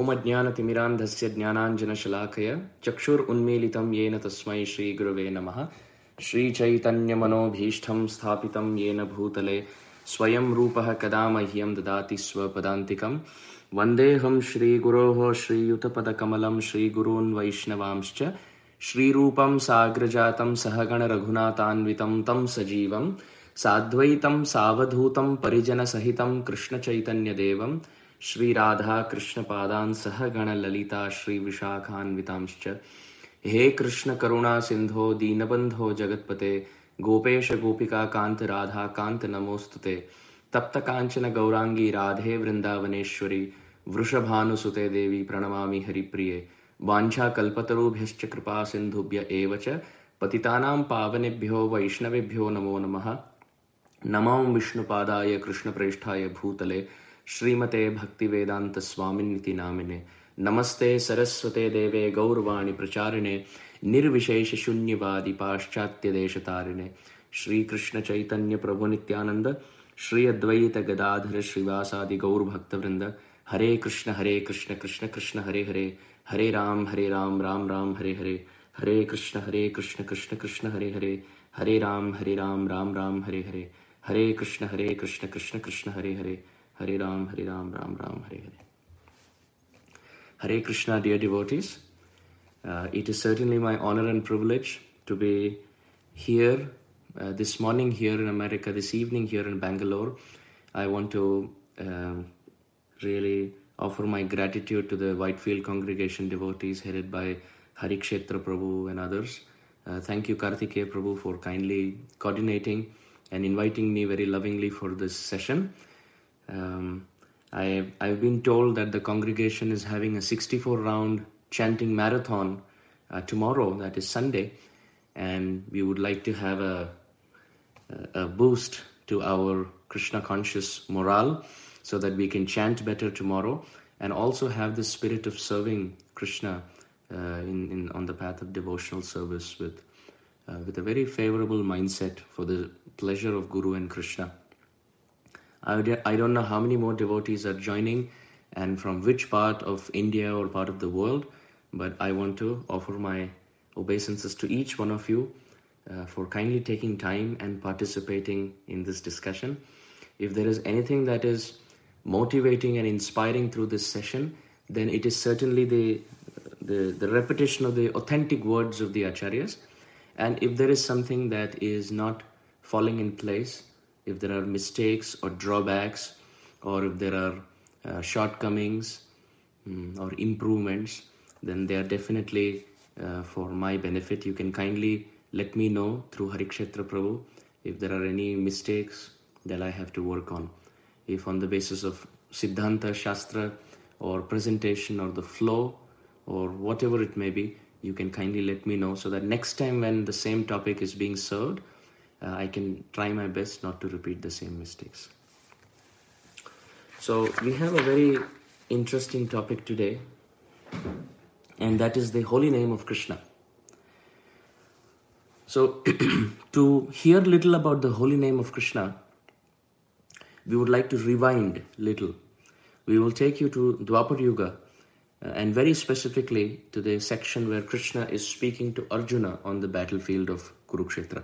ओम अज्ञानतिमिरान्धस्य ज्ञानाञ्जनशलाकया चक्षुरुन्मीलितं येन तस्मै श्रीगुरवे नमः। श्रीचैतन्यमनोभीष्टं स्थापितं येन भूतले स्वयं रूपः कदा मह्यं ददाति स्वपदान्तिकं। वन्देऽहं श्रीगुरोः श्रीयुतपदकमलं श्रीगुरून् वैष्णवांश्च श्रीरूपं साग्रजातं सहगणरघुनाथान्वितं तं सजीवं साद्वैतं सावधूतं परिजनसहितं कृष्णचैतन्यदेवं श्रीराधा कृष्णपादान् सहगण ललिता श्रीविशाखान्वितांश्च। हे कृष्ण करुणा सिंधो दीनबंधो जगत्पते गोपेश गोपिका कांत राधा कांत नमोस्तुते। तप्त कांचन गौरांगी राधे वृंदावनेश्वरी वृषभानुसुते देवी प्रणमामि हरिप्रिये। वाञ्छा कल्पतरुभ्यश्च कृपा सिन्धुभ्य एव च पतितानां पावनेभ्यो वैष्णवेभ्यो नमो नमः। नमो विष्णुपादाय कृष्णप्रेष्ठाय भूतले श्रीमते भक्तिवेदांत स्वामिनिति नामिने। नमस्ते सरस्वते देवे गौरवाणी प्रचारिणे निर्विशेष शून्यवादी पाश्चात्य देशतारिणे। श्री कृष्ण चैतन्य प्रभु नित्यानंद श्री अद्वैत गदाधर श्रीवासादि गौर भक्तवृंद। हरे कृष्ण कृष्ण कृष्ण हरे हरे हरे राम राम राम हरे हरे। हरे कृष्ण कृष्ण कृष्ण हरे हरे हरे राम राम राम हरे हरे। हरे Krishna Krishna Krishna Hare Hare Hare Ram Ram Ram Hare Hare. Hare Krishna, dear devotees. It is certainly my honor and privilege to be here this morning here in America, this evening here in Bangalore. I want to really offer my gratitude to the Whitefield Congregation devotees headed by Harikshetra Prabhu and others. Thank you, Kartikeya Prabhu, for kindly coordinating and inviting me very lovingly for this session. I've been told that the congregation is having a 64-round chanting marathon tomorrow, that is Sunday, and we would like to have a boost to our Krishna conscious morale so that we can chant better tomorrow and also have the spirit of serving Krishna on the path of devotional service with a very favorable mindset for the pleasure of Guru and Krishna. I don't know how many more devotees are joining and from which part of India or part of the world, but I want to offer my obeisances to each one of you for kindly taking time and participating in this discussion. If there is anything that is motivating and inspiring through this session, then it is certainly the repetition of the authentic words of the Acharyas. And if there is something that is not falling in place, if there are mistakes or drawbacks, or if there are shortcomings or improvements, then they are definitely for my benefit. You can kindly let me know through Harikshetra Prabhu if there are any mistakes that I have to work on. If on the basis of Siddhanta, Shastra, or presentation, or the flow, or whatever it may be, you can kindly let me know so that next time when the same topic is being served, I can try my best not to repeat the same mistakes. So we have a very interesting topic today, and that is the holy name of Krishna. So to hear little about the holy name of Krishna, we would like to rewind little. We will take you to Dwapar Yuga, and very specifically to the section where Krishna is speaking to Arjuna on the battlefield of Kurukshetra.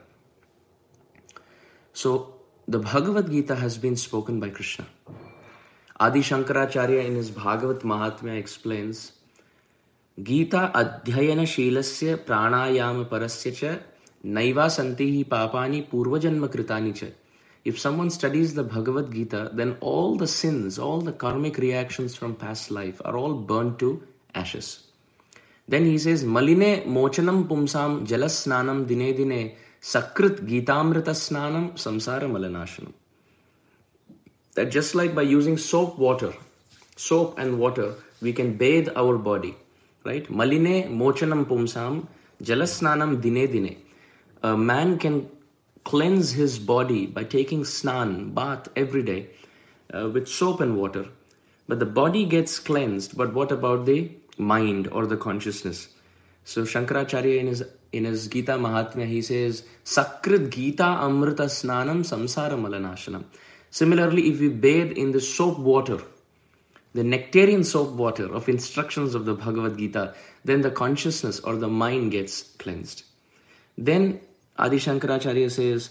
So, the Bhagavad Gita has been spoken by Krishna. Adi Shankaracharya in his Bhagavad Mahatmya explains, Gita adhyayana shilasya pranayama parasya cha naiva santihi papani purvajanma kritani cha. If someone studies the Bhagavad Gita, then all the sins, all the karmic reactions from past life are all burnt to ashes. Then he says, Maline mochanam pumsam jalasnanam dine dine Sakrit Gitamrita Snanam Samsara Malanashanam. That just like by using soap and water, we can bathe our body, right? Maline Mochanam Pumsam Jalasnanam Dine Dine. A man can cleanse his body by taking snan, bath every day with soap and water. But the body gets cleansed, but what about the mind or the consciousness? So Shankaracharya in his Gita Mahatmya, he says, Sakrit Gita Amrita Snanam Samsara Malanashanam. Similarly, if we bathe in the soap water, the nectarian soap water of instructions of the Bhagavad Gita, then the consciousness or the mind gets cleansed. Then Adi Shankaracharya says,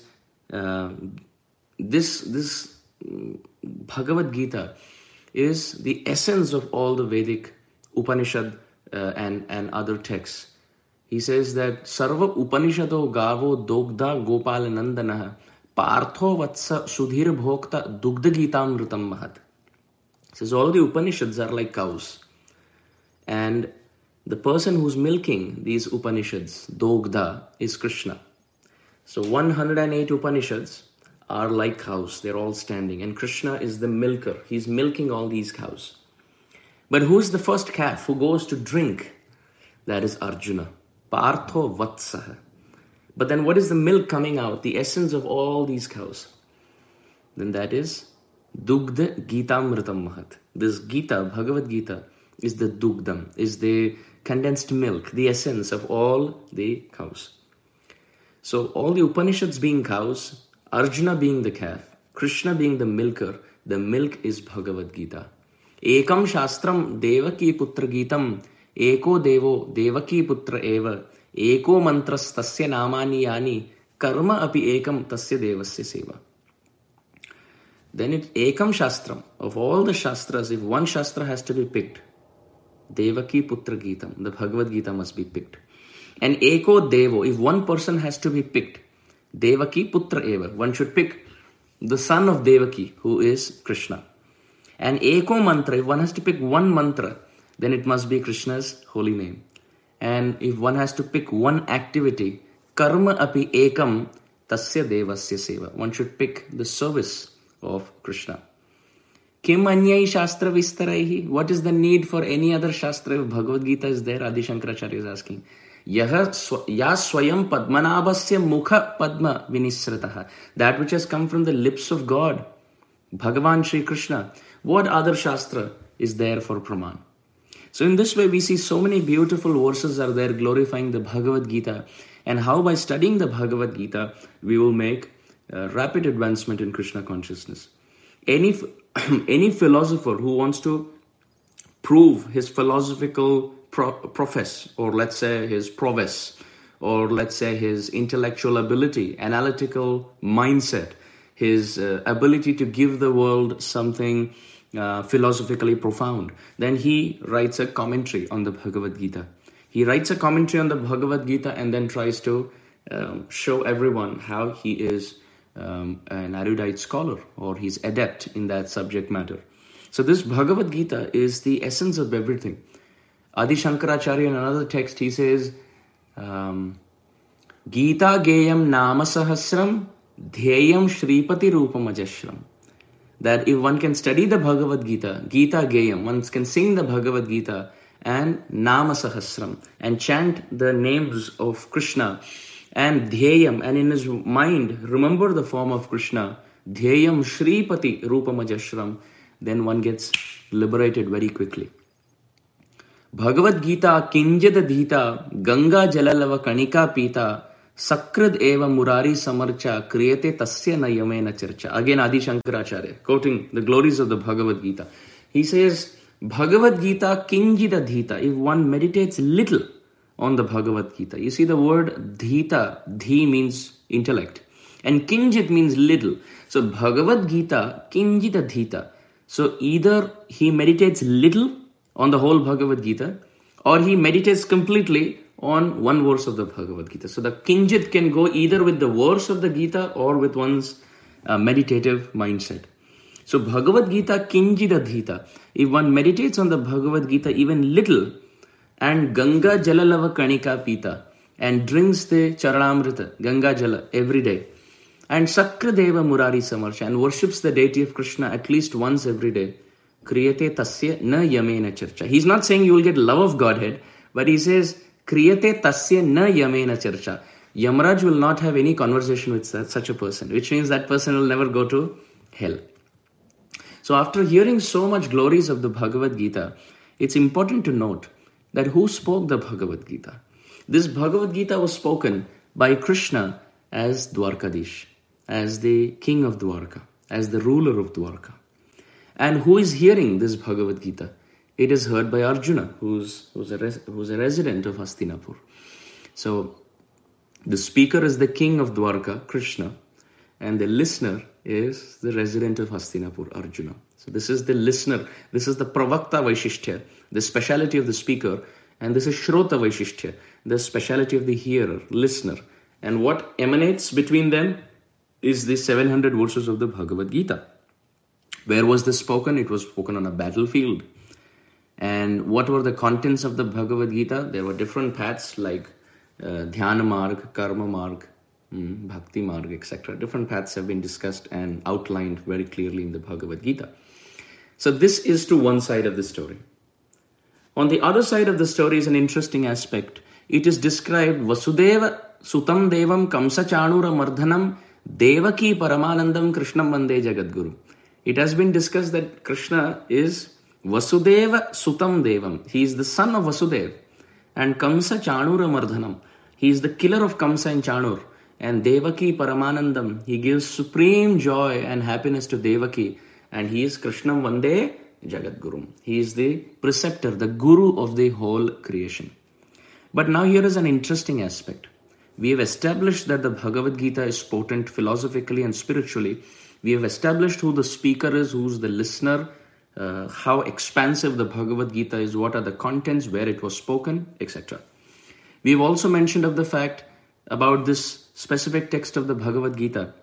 this Bhagavad Gita is the essence of all the Vedic Upanishad and other texts. He says that Sarva Upanishado Gavo Dogda Gopal Nandana Partho Vatsa Sudhir Bhokta Dugdha Gitamritam Mahat. He says all the Upanishads are like cows. And the person who's milking these Upanishads, Dogda, is Krishna. So 108 Upanishads are like cows. They're all standing. And Krishna is the milker. He's milking all these cows. But who's the first calf who goes to drink? That is Arjuna. Partho Vatsaha. But then what is the milk coming out? The essence of all these cows. Then that is Dugdha Gitamritam Mahat. This Gita, Bhagavad Gita, is the Dugdam, is the condensed milk, the essence of all the cows. So all the Upanishads being cows, Arjuna being the calf, Krishna being the milker, the milk is Bhagavad Gita. Ekam Shastram Devaki Putra Gitam Eko Devo Devaki Putra Eva Eko Mantras Tasya Namani Yani Karma Api Ekam Tasya Devasya Seva. Then it's Ekam Shastram. Of all the Shastras, if one Shastra has to be picked, Devaki Putra Gitam, the Bhagavad Gita must be picked. And Eko Devo, if one person has to be picked, Devaki Putra Eva, one should pick the son of Devaki, who is Krishna. And Eko Mantra, if one has to pick one mantra, then it must be Krishna's holy name. And if one has to pick one activity, Karma Api Ekam Tasya Devasya Seva, one should pick the service of Krishna. Kim Anyai Shastra Vistaraihi? What is the need for any other Shastra if Bhagavad Gita is there? Adi Shankaracharya is asking. Ya Swayam Padmanabhasya Mukha Padma Vinisrataha. That which has come from the lips of God, Bhagavan Shri Krishna. What other Shastra is there for Praman? So in this way we see so many beautiful verses are there glorifying the Bhagavad Gita, and how by studying the Bhagavad Gita we will make rapid advancement in Krishna consciousness. Any philosopher who wants to prove his philosophical profess, or let's say his prowess, or let's say his intellectual ability, analytical mindset, his ability to give the world something philosophically profound, then he writes a commentary on the Bhagavad Gita. He writes a commentary on the Bhagavad Gita and then tries to show everyone how he is an erudite scholar, or he's adept in that subject matter. So this Bhagavad Gita is the essence of everything. Adi Shankaracharya in another text he says, Gita Geyam Nama Sahasram Dhyayam Shripati Rupam Ajashram. That if one can study the Bhagavad Gita, Gita Geyam, one can sing the Bhagavad Gita and Nama Sahasram and chant the names of Krishna and Dhyayam, and in his mind remember the form of Krishna, Dhyayam Shripati Rupam Ajashram, then one gets liberated very quickly. Bhagavad Gita Kinjada Dhita Ganga Jalalava Kanika Pita Sakrad Eva Murari Samarcha Kriyate Tasya Nayamena Charcha. Again Adi Shankaracharya, quoting the glories of the Bhagavad Gita. He says, Bhagavad Gita Kinjida Dhita, if one meditates little on the Bhagavad Gita. You see the word Dhita, Dhi means intellect, and Kinjit means little. So Bhagavad Gita Kinjida Dhita. So either he meditates little on the whole Bhagavad Gita, or he meditates completely on one verse of the Bhagavad Gita. So the Kinjit can go either with the verse of the Gita or with one's meditative mindset. So Bhagavad Gita Kinjida Dhita. If one meditates on the Bhagavad Gita even little, and Ganga Jalalava Kanika Pita, and drinks the Charanamrita, Ganga Jala, every day, and Sakradeva Murari Samarcha, and worships the deity of Krishna at least once every day, Kriyate Tasya Na Yamena Charcha. He's not saying you will get love of Godhead, but he says, Kriyate Tasya Na Yamena Charcha. Yamaraj will not have any conversation with such a person, which means that person will never go to hell. So after hearing so much glories of the Bhagavad Gita, it's important to note that who spoke the Bhagavad Gita? This Bhagavad Gita was spoken by Krishna as Dwarkadish, as the king of Dwarka, as the ruler of Dwarka. And who is hearing this Bhagavad Gita? It is heard by Arjuna, who's a resident of Hastinapur. So the speaker is the king of Dwarka, Krishna, and the listener is the resident of Hastinapur, Arjuna. So this is the listener, this is the Pravakta Vaishishtya, the speciality of the speaker, and this is Shrota Vaishishtya, the speciality of the hearer, listener. And what emanates between them is the 700 verses of the Bhagavad Gita. Where was this spoken? It was spoken on a battlefield. And what were the contents of the Bhagavad Gita? There were different paths like Dhyana Marg, Karma Marg, Bhakti Marg, etc. Different paths have been discussed and outlined very clearly in the Bhagavad Gita. So this is to one side of the story. On the other side of the story is an interesting aspect. It is described Vasudeva Sutam Devam Kamsa Chanura Mardhanam Devaki Paramanandam Krishnam Vande Jagadguru. It has been discussed that Krishna is Vasudeva Sutam Devam. He is the son of Vasudeva. And Kamsa Chanura Mardhanam. He is the killer of Kamsa and Chanur. And Devaki Paramanandam. He gives supreme joy and happiness to Devaki. And he is Krishnam Vande Jagadguru. He is the preceptor, the guru of the whole creation. But now here is an interesting aspect. We have established that the Bhagavad Gita is potent philosophically and spiritually. We have established who the speaker is, who's the listener, how expansive the Bhagavad Gita is, what are the contents, where it was spoken, etc. We have also mentioned of the fact about this specific text of the Bhagavad Gita,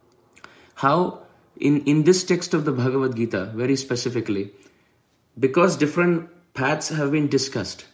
how in this text of the Bhagavad Gita, very specifically, because different paths have been discussed,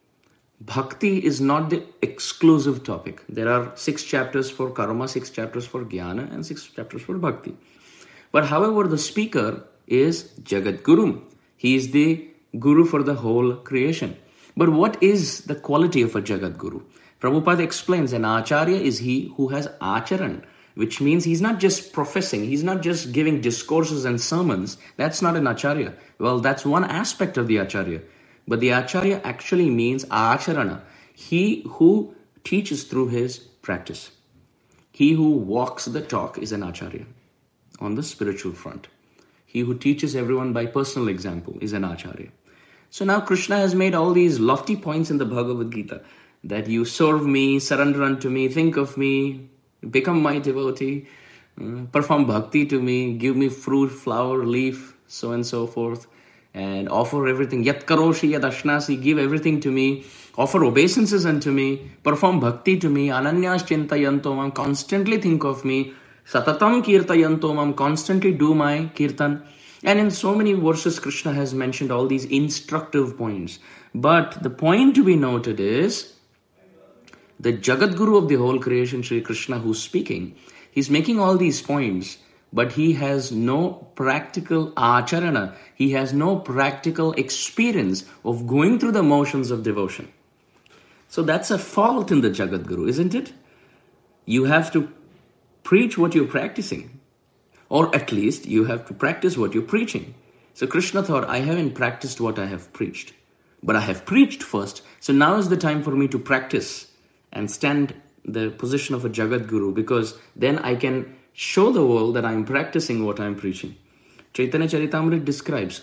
Bhakti is not the exclusive topic. There are 6 chapters for karma, 6 chapters for jnana, and 6 chapters for bhakti. But however, the speaker is Jagat Guru. He is the guru for the whole creation. But what is the quality of a Jagat Guru? Prabhupada explains an Acharya is he who has Acharan, which means he's not just professing, he's not just giving discourses and sermons. That's not an Acharya. Well, that's one aspect of the Acharya. But the Acharya actually means Acharana. He who teaches through his practice. He who walks the talk is an Acharya on the spiritual front. He who teaches everyone by personal example is an Acharya. So now Krishna has made all these lofty points in the Bhagavad Gita that you serve me, surrender unto me, think of me, become my devotee, perform bhakti to me, give me fruit, flower, leaf, so and so forth, and offer everything. Yat karoshi, yat ashnasi, give everything to me, offer obeisances unto me, perform bhakti to me, ananyas chintayanto mam, constantly think of me, satatam kirtayanto mam, constantly do my kirtan. And in so many verses, Krishna has mentioned all these instructive points. But the point to be noted is, the Jagat Guru of the whole creation, Sri Krishna, who's speaking, he's making all these points, but he has no practical acharana. He has no practical experience of going through the motions of devotion. So that's a fault in the Jagat Guru, isn't it? You have to preach what you're practicing. Or at least you have to practice what you're preaching. So Krishna thought, I haven't practiced what I have preached. But I have preached first. So now is the time for me to practice and stand the position of a Jagat Guru, because then I can show the world that I'm practicing what I'm preaching. Chaitanya Charitamrita describes,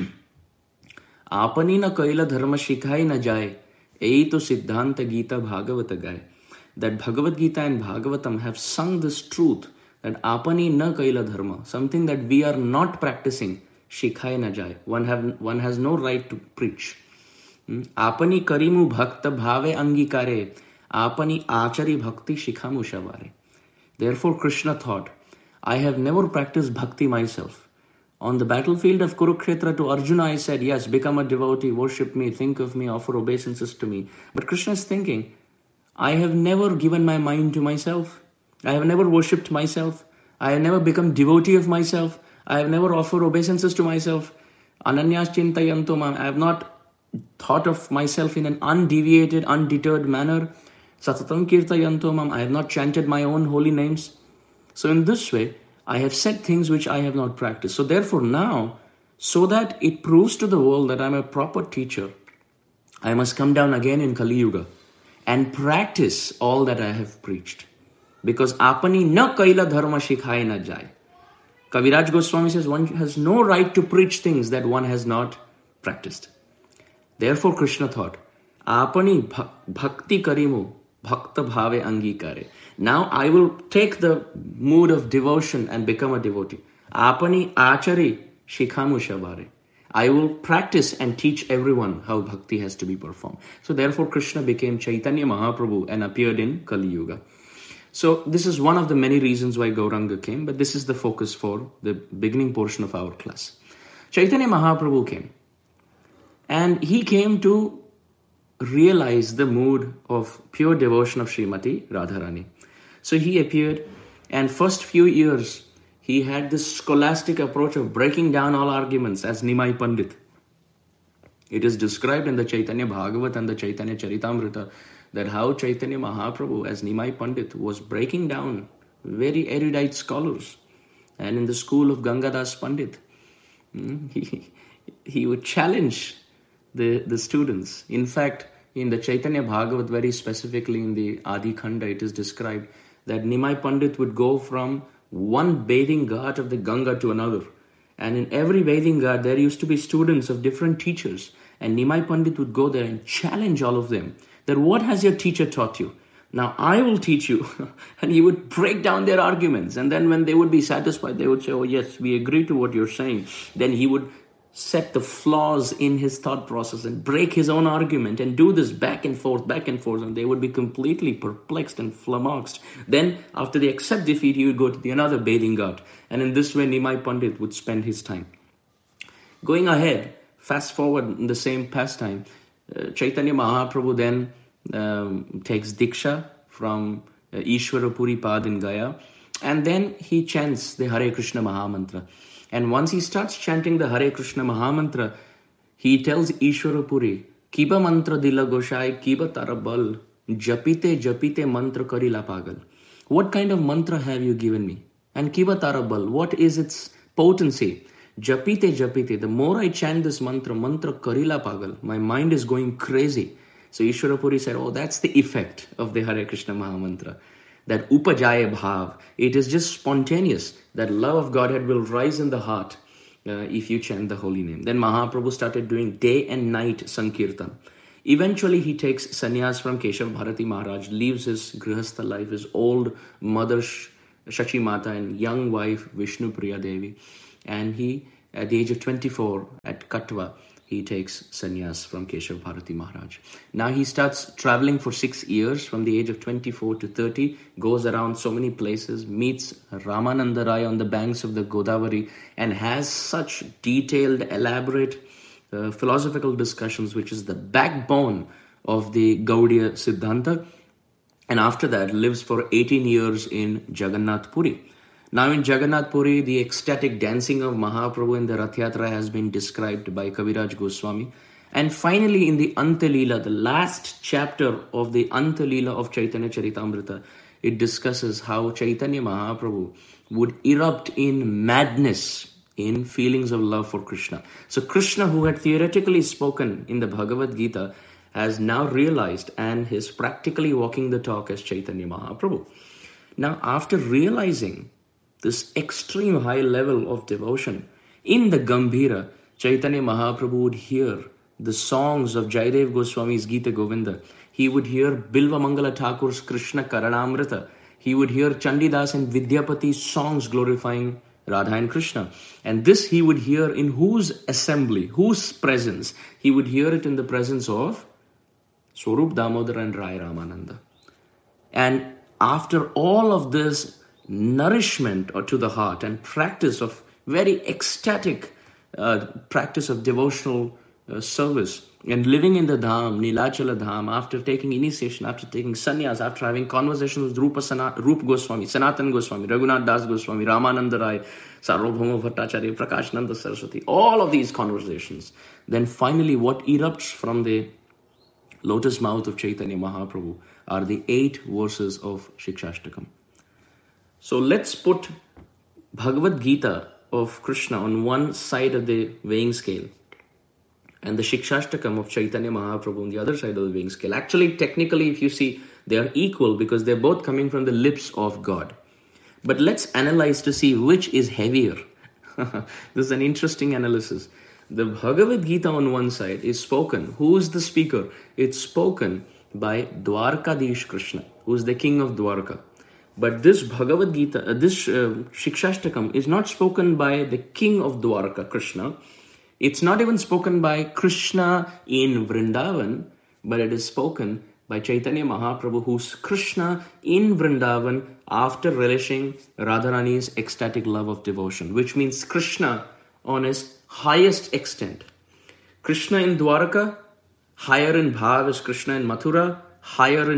Apani na kaila dharma shikhai na jai, ei to siddhanta Gita Bhagavata gai. That Bhagavad Gita and Bhagavatam have sung this truth, that apani na kaila dharma, something that we are not practicing, shikhai na jai. One has no right to preach. Apani karimu bhakta bhave angikare, apani achari bhakti shikhamu shavare. Therefore Krishna thought, I have never practiced bhakti myself. On the battlefield of Kurukshetra to Arjuna I said, yes, become a devotee, worship me, think of me, offer obeisances to me. But Krishna is thinking, I have never given my mind to myself. I have never worshipped myself. I have never become devotee of myself. I have never offered obeisances to myself. Ananyas chintayanto mam. I have not thought of myself in an undeviated, undeterred manner. Satatam kirtayanto mam. I have not chanted my own holy names. So in this way, I have said things which I have not practiced. So therefore now, so that it proves to the world that I am a proper teacher, I must come down again in Kali Yuga and practice all that I have preached. Because apani na kaila dharma shikhai na jai. Kaviraj Goswami says one has no right to preach things that one has not practiced. Therefore, Krishna thought, Apani bhakti karimu, bhakta bhave angikare. Now I will take the mood of devotion and become a devotee. Apani achari shikhamu shabare. I will practice and teach everyone how bhakti has to be performed. So therefore, Krishna became Chaitanya Mahaprabhu and appeared in Kali Yuga. So this is one of the many reasons why Gauranga came, but this is the focus for the beginning portion of our class. Chaitanya Mahaprabhu came, and he came to realize the mood of pure devotion of Srimati Radharani. So he appeared, and first few years, he had this scholastic approach of breaking down all arguments as Nimai Pandit. It is described in the Chaitanya Bhagavat and the Chaitanya Charitamrita that how Chaitanya Mahaprabhu as Nimai Pandit was breaking down very erudite scholars. And in the school of Gangadas Pandit, he would challenge the students. In fact, in the Chaitanya Bhagavat, very specifically in the Adi Khanda, it is described that Nimai Pandit would go from one bathing ghat of the Ganga to another. And in every bathing ghat, there used to be students of different teachers. And Nimai Pandit would go there and challenge all of them. That what has your teacher taught you? Now I will teach you. And he would break down their arguments. And then when they would be satisfied, they would say, oh yes, we agree to what you're saying. Then he would set the flaws in his thought process and break his own argument and do this back and forth, and they would be completely perplexed and flummoxed. Then, after they accept defeat, he would go to the another bathing ghat. And in this way, Nimai Pandit would spend his time. Going ahead, fast forward in the same pastime, Chaitanya Mahaprabhu then takes Diksha from Ishwarapuri Pad in Gaya, and then he chants the Hare Krishna Mahamantra. And once he starts chanting the Hare Krishna Mahamantra, he tells Ishwarapuri, Kiba mantra dila goshai, kiba tarabal, japite japite mantra karila pagal. What kind of mantra have you given me? And kiba tarabal, what is its potency? Japite japite, the more I chant this mantra, mantra karila pagal, my mind is going crazy. So Ishwarapuri said, oh, that's the effect of the Hare Krishna Mahamantra. That upajaya bhav, it is just spontaneous. That love of Godhead will rise in the heart if you chant the holy name. Then Mahaprabhu started doing day and night Sankirtan. Eventually he takes sannyas from Keshav Bharati Maharaj, leaves his grihastha life, his old mother Shachi Mata and young wife Vishnu Priya Devi. And he, at the age of 24 at Katwa, he takes sannyas from Keshav Bharati Maharaj. Now he starts traveling for 6 years from the age of 24 to 30, goes around so many places, meets Ramananda Rai on the banks of the Godavari, and has such detailed, elaborate philosophical discussions, which is the backbone of the Gaudiya Siddhanta. And after that, lives for 18 years in Jagannath Puri. Now in Jagannath Puri, the ecstatic dancing of Mahaprabhu in the Rath Yatra has been described by Kaviraj Goswami. And finally in the Anta Leela, the last chapter of the Anta Leela of Chaitanya Charitamrita, it discusses how Chaitanya Mahaprabhu would erupt in madness in feelings of love for Krishna. So Krishna, who had theoretically spoken in the Bhagavad Gita, has now realized and is practically walking the talk as Chaitanya Mahaprabhu. Now after realizing this extreme high level of devotion, in the Gambhira, Chaitanya Mahaprabhu would hear the songs of Jaidev Goswami's Gita Govinda. He would hear Bilva Mangala Thakur's Krishna Karanamrita. He would hear Chandidas and Vidyapati's songs glorifying Radha and Krishna. And this he would hear in whose assembly, whose presence? He would hear it in the presence of Swarup Damodar and Rai Ramananda. And after all of this nourishment or to the heart and practice of very ecstatic practice of devotional service and living in the Dham, Nilachala Dham, after taking initiation, after taking sannyas, after having conversations with Rupa Goswami, Sanatan Goswami, Raghunath Das Goswami, Ramananda Rai, Sarvabhauma Bhattacharya, Prakashananda Saraswati, all of these conversations. Then finally what erupts from the lotus mouth of Chaitanya Mahaprabhu are the 8 verses of Shikshashtakam. So let's put Bhagavad Gita of Krishna on one side of the weighing scale and the Shikshashtakam of Chaitanya Mahaprabhu on the other side of the weighing scale. Actually, technically, if you see, they are equal because they're both coming from the lips of God. But let's analyze to see which is heavier. This is an interesting analysis. The Bhagavad Gita on one side is spoken. Who is the speaker? It's spoken by Dwarkadish Krishna, who is the king of Dwarka. But this Bhagavad Gita, this Shikshashtakam is not spoken by the king of Dwarka, Krishna. It's not even spoken by Krishna in Vrindavan, but it is spoken by Chaitanya Mahaprabhu, who's Krishna in Vrindavan after relishing Radharani's ecstatic love of devotion, which means Krishna on his highest extent. Krishna in Dwarka, higher in bhav is Krishna in Mathura, higher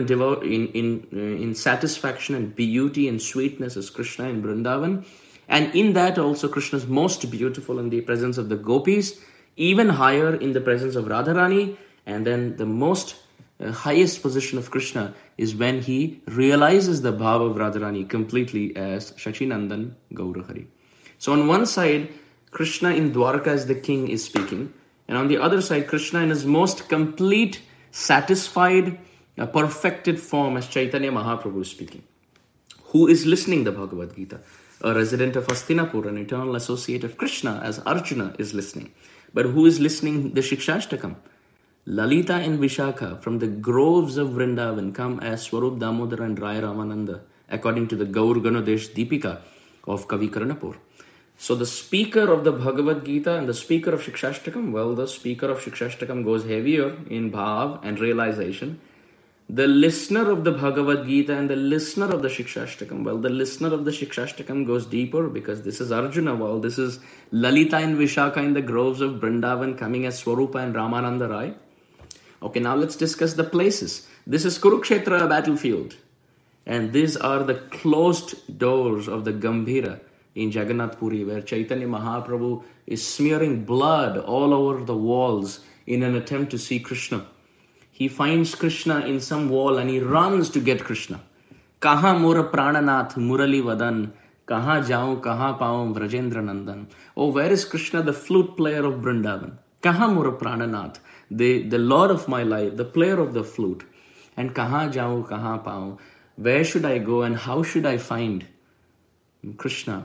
in satisfaction and beauty and sweetness is Krishna in Vrindavan. And in that also Krishna is most beautiful in the presence of the gopis, even higher in the presence of Radharani. And then the most highest position of Krishna is when he realizes the bhav of Radharani completely as Shachinandan Gaurahari. So on one side, Krishna in Dwarka as the king is speaking. And on the other side, Krishna in his most complete, satisfied, perfected form as Chaitanya Mahaprabhu is speaking. Who is listening the Bhagavad Gita? A resident of Hastinapur, an eternal associate of Krishna as Arjuna is listening. But who is listening the Shikshashtakam? Lalita and Vishakha from the groves of Vrindavan come as Swarup Damodar and Rai Ramananda, according to the Gaur Ganodesh Deepika of Kavi Karanapur. So the speaker of the Bhagavad Gita and the speaker of Shikshashtakam, well, the speaker of Shikshashtakam goes heavier in bhav and realization. The listener of the Bhagavad Gita and the listener of the Shikshashtakam, well, the listener of the Shikshashtakam goes deeper because this is Arjuna, well, this is Lalita and Vishakha in the groves of Vrindavan coming as Swarupa and Ramananda Rai. Okay, now let's discuss the places. This is Kurukshetra, a battlefield. And these are the closed doors of the Gambhira in Jagannath Puri, where Chaitanya Mahaprabhu is smearing blood all over the walls in an attempt to see Krishna. He finds Krishna in some wall and he runs to get Krishna. Kaha mora prananath murali vadan, kaha jaun kaha paum Vrajendra Nandan. Oh, where is Krishna, the flute player of Vrindavan? Kaha mora prananath, the Lord of my life, the player of the flute. And kaha jaun kaha paum, where should I go and how should I find Krishna?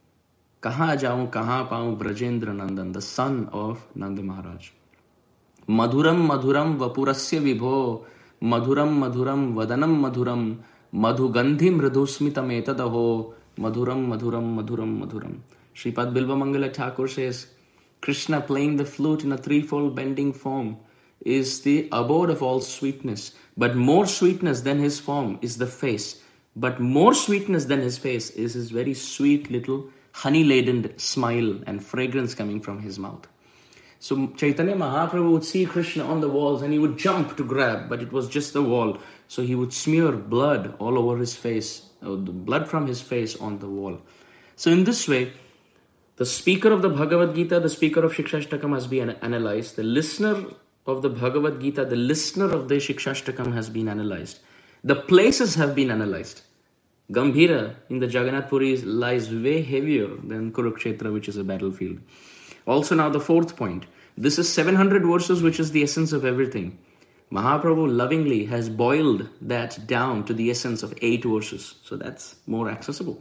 Kaha jaun kaha paum Vrajendra Nandan, the son of Nanda Maharaj. Madhuram madhuram vapurasya vibho, madhuram madhuram vadanam madhuram, madhugandhi mridusmitam etadaho, madhuram madhuram madhuram madhuram. Sripad Bilva Mangala Thakur says, Krishna playing the flute in a threefold bending form is the abode of all sweetness. But more sweetness than his form is the face. But more sweetness than his face is his very sweet little honey-laden smile and fragrance coming from his mouth. So Chaitanya Mahaprabhu would see Krishna on the walls and he would jump to grab, but it was just the wall. So he would smear blood all over his face, the blood from his face on the wall. So in this way, the speaker of the Bhagavad Gita, the speaker of Shikshashtakam has been analyzed. The listener of the Bhagavad Gita, the listener of the Shikshashtakam has been analyzed. The places have been analyzed. Gambhira in the Jagannath Puri lies way heavier than Kurukshetra, which is a battlefield. Also now the fourth point. This is 700 verses, which is the essence of everything. Mahaprabhu lovingly has boiled that down to the essence of 8 verses. So that's more accessible.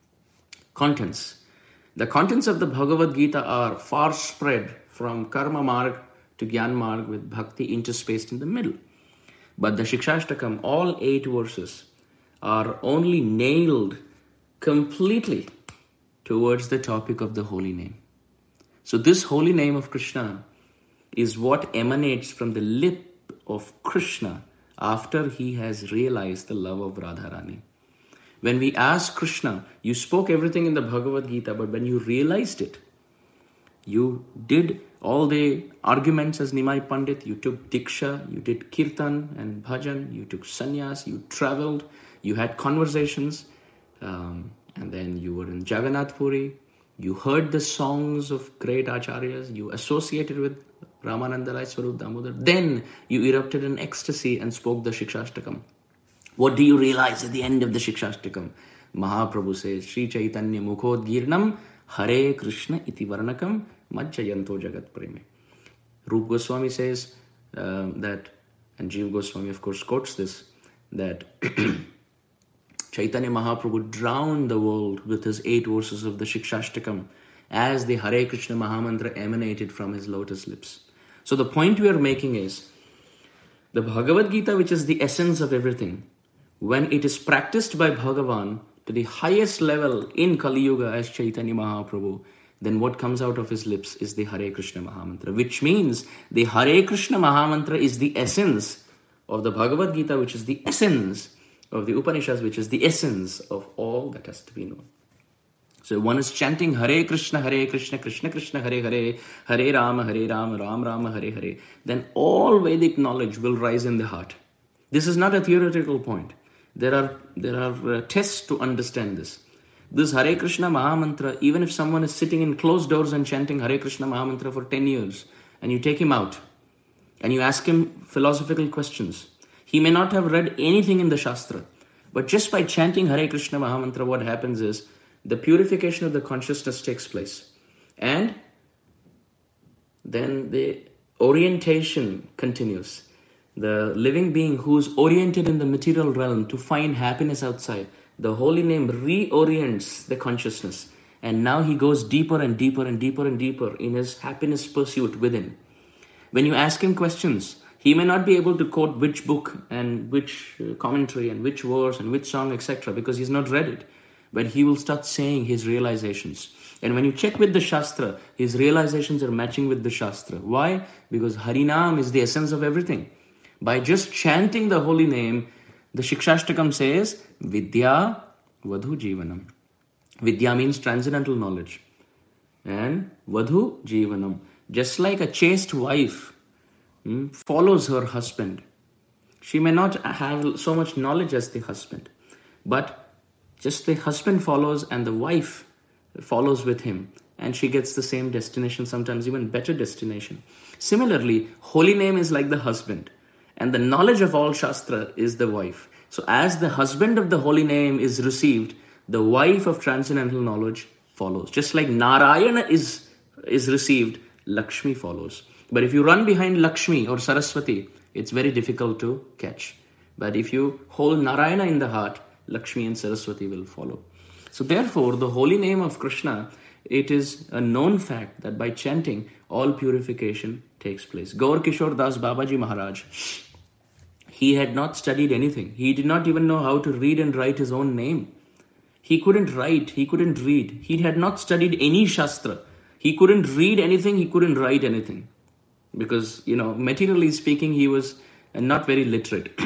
Contents. The contents of the Bhagavad Gita are far spread from Karma Marg to Gyan Marg with Bhakti interspaced in the middle. But the Shikshashtakam, all 8 verses, are only nailed completely towards the topic of the holy name. So this holy name of Krishna is what emanates from the lip of Krishna after he has realized the love of Radharani. When we ask Krishna, you spoke everything in the Bhagavad Gita, but when you realized it, you did all the arguments as Nimai Pandit, you took Diksha, you did Kirtan and Bhajan, you took sannyas, you traveled, you had conversations, and then you were in Jagannath Puri, you heard the songs of great acharyas, you associated with Ramananda Rai, Swarup Damodar, then you erupted in ecstasy and spoke the Shikshashtakam. What do you realize at the end of the Shikshashtakam? Mahaprabhu says, Sri Chaitanya Mukhodgirnam Hare Krishna iti varnakam majjayanto jagat preme. Rupa Goswami says that, and Jiva Goswami of course quotes this, that Chaitanya Mahaprabhu drowned the world with his 8 verses of the Shikshashtakam as the Hare Krishna Mahamantra emanated from his lotus lips. So the point we are making is, the Bhagavad Gita, which is the essence of everything, when it is practiced by Bhagavan to the highest level in Kali Yuga as Chaitanya Mahaprabhu, then what comes out of his lips is the Hare Krishna Mahamantra, which means the Hare Krishna Mahamantra is the essence of the Bhagavad Gita, which is the essence of the Upanishads, which is the essence of all that has to be known. So one is chanting Hare Krishna, Krishna Krishna, Hare Hare, Hare Rama, Ram Rama, Hare Hare. Then all Vedic knowledge will rise in the heart. This is not a theoretical point. There are tests to understand this. This Hare Krishna Mahamantra, even if someone is sitting in closed doors and chanting Hare Krishna Mahamantra for 10 years, and you take him out, and you ask him philosophical questions, he may not have read anything in the Shastra, but just by chanting Hare Krishna Mahamantra, what happens is, the purification of the consciousness takes place. And then the orientation continues. The living being who's oriented in the material realm to find happiness outside, the holy name reorients the consciousness. And now he goes deeper and deeper and deeper and deeper in his happiness pursuit within. When you ask him questions, he may not be able to quote which book and which commentary and which verse and which song, etc., because he's not read it. But he will start saying his realizations. And when you check with the Shastra, his realizations are matching with the Shastra. Why? Because Harinam is the essence of everything. By just chanting the holy name, the Shikshashtakam says, Vidya Vadhu Jivanam. Vidya means transcendental knowledge. And Vadhu Jivanam. Just like a chaste wife follows her husband. She may not have so much knowledge as the husband. But just the husband follows and the wife follows with him. And she gets the same destination, sometimes even better destination. Similarly, holy name is like the husband. And the knowledge of all Shastra is the wife. So as the husband of the holy name is received, the wife of transcendental knowledge follows. Just like Narayana is received, Lakshmi follows. But if you run behind Lakshmi or Saraswati, it's very difficult to catch. But if you hold Narayana in the heart, Lakshmi and Saraswati will follow. So therefore, the holy name of Krishna, it is a known fact that by chanting, all purification takes place. Gaur Kishore Das Babaji Maharaj, he had not studied anything. He did not even know how to read and write his own name. He couldn't write, he couldn't read. He had not studied any Shastra. He couldn't read anything, he couldn't write anything. Because, materially speaking, he was not very literate.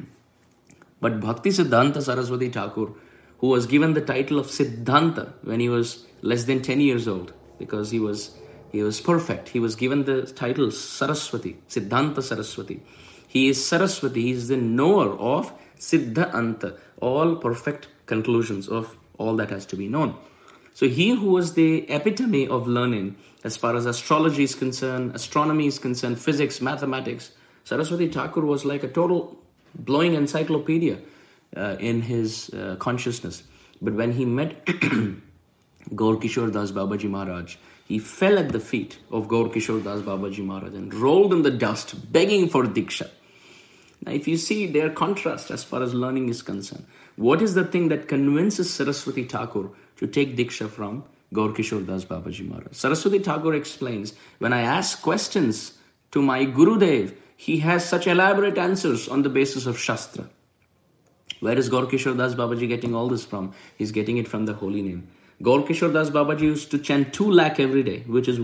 But Bhakti Siddhanta Saraswati Thakur, who was given the title of Siddhanta when he was less than 10 years old, because he was perfect. He was given the title Saraswati, Siddhanta Saraswati. He is Saraswati, he is the knower of Siddhanta, all perfect conclusions of all that has to be known. So he who was the epitome of learning as far as astrology is concerned, astronomy is concerned, physics, mathematics, Saraswati Thakur was like a total blowing encyclopedia in his consciousness. But when he met Gaur Kishore Das Babaji Maharaj, he fell at the feet of Gaur Kishore Das Babaji Maharaj and rolled in the dust, begging for Diksha. Now, if you see their contrast as far as learning is concerned, what is the thing that convinces Saraswati Thakur to take Diksha from Gaur Kishore Das Babaji Maharaj? Saraswati Thakur explains, when I ask questions to my Gurudev, he has such elaborate answers on the basis of Shastra. Where is Gaur Kishore Das Babaji getting all this from? He's getting it from the holy name. Gaur Kishore Das Babaji used to chant 2 lakh every day, which is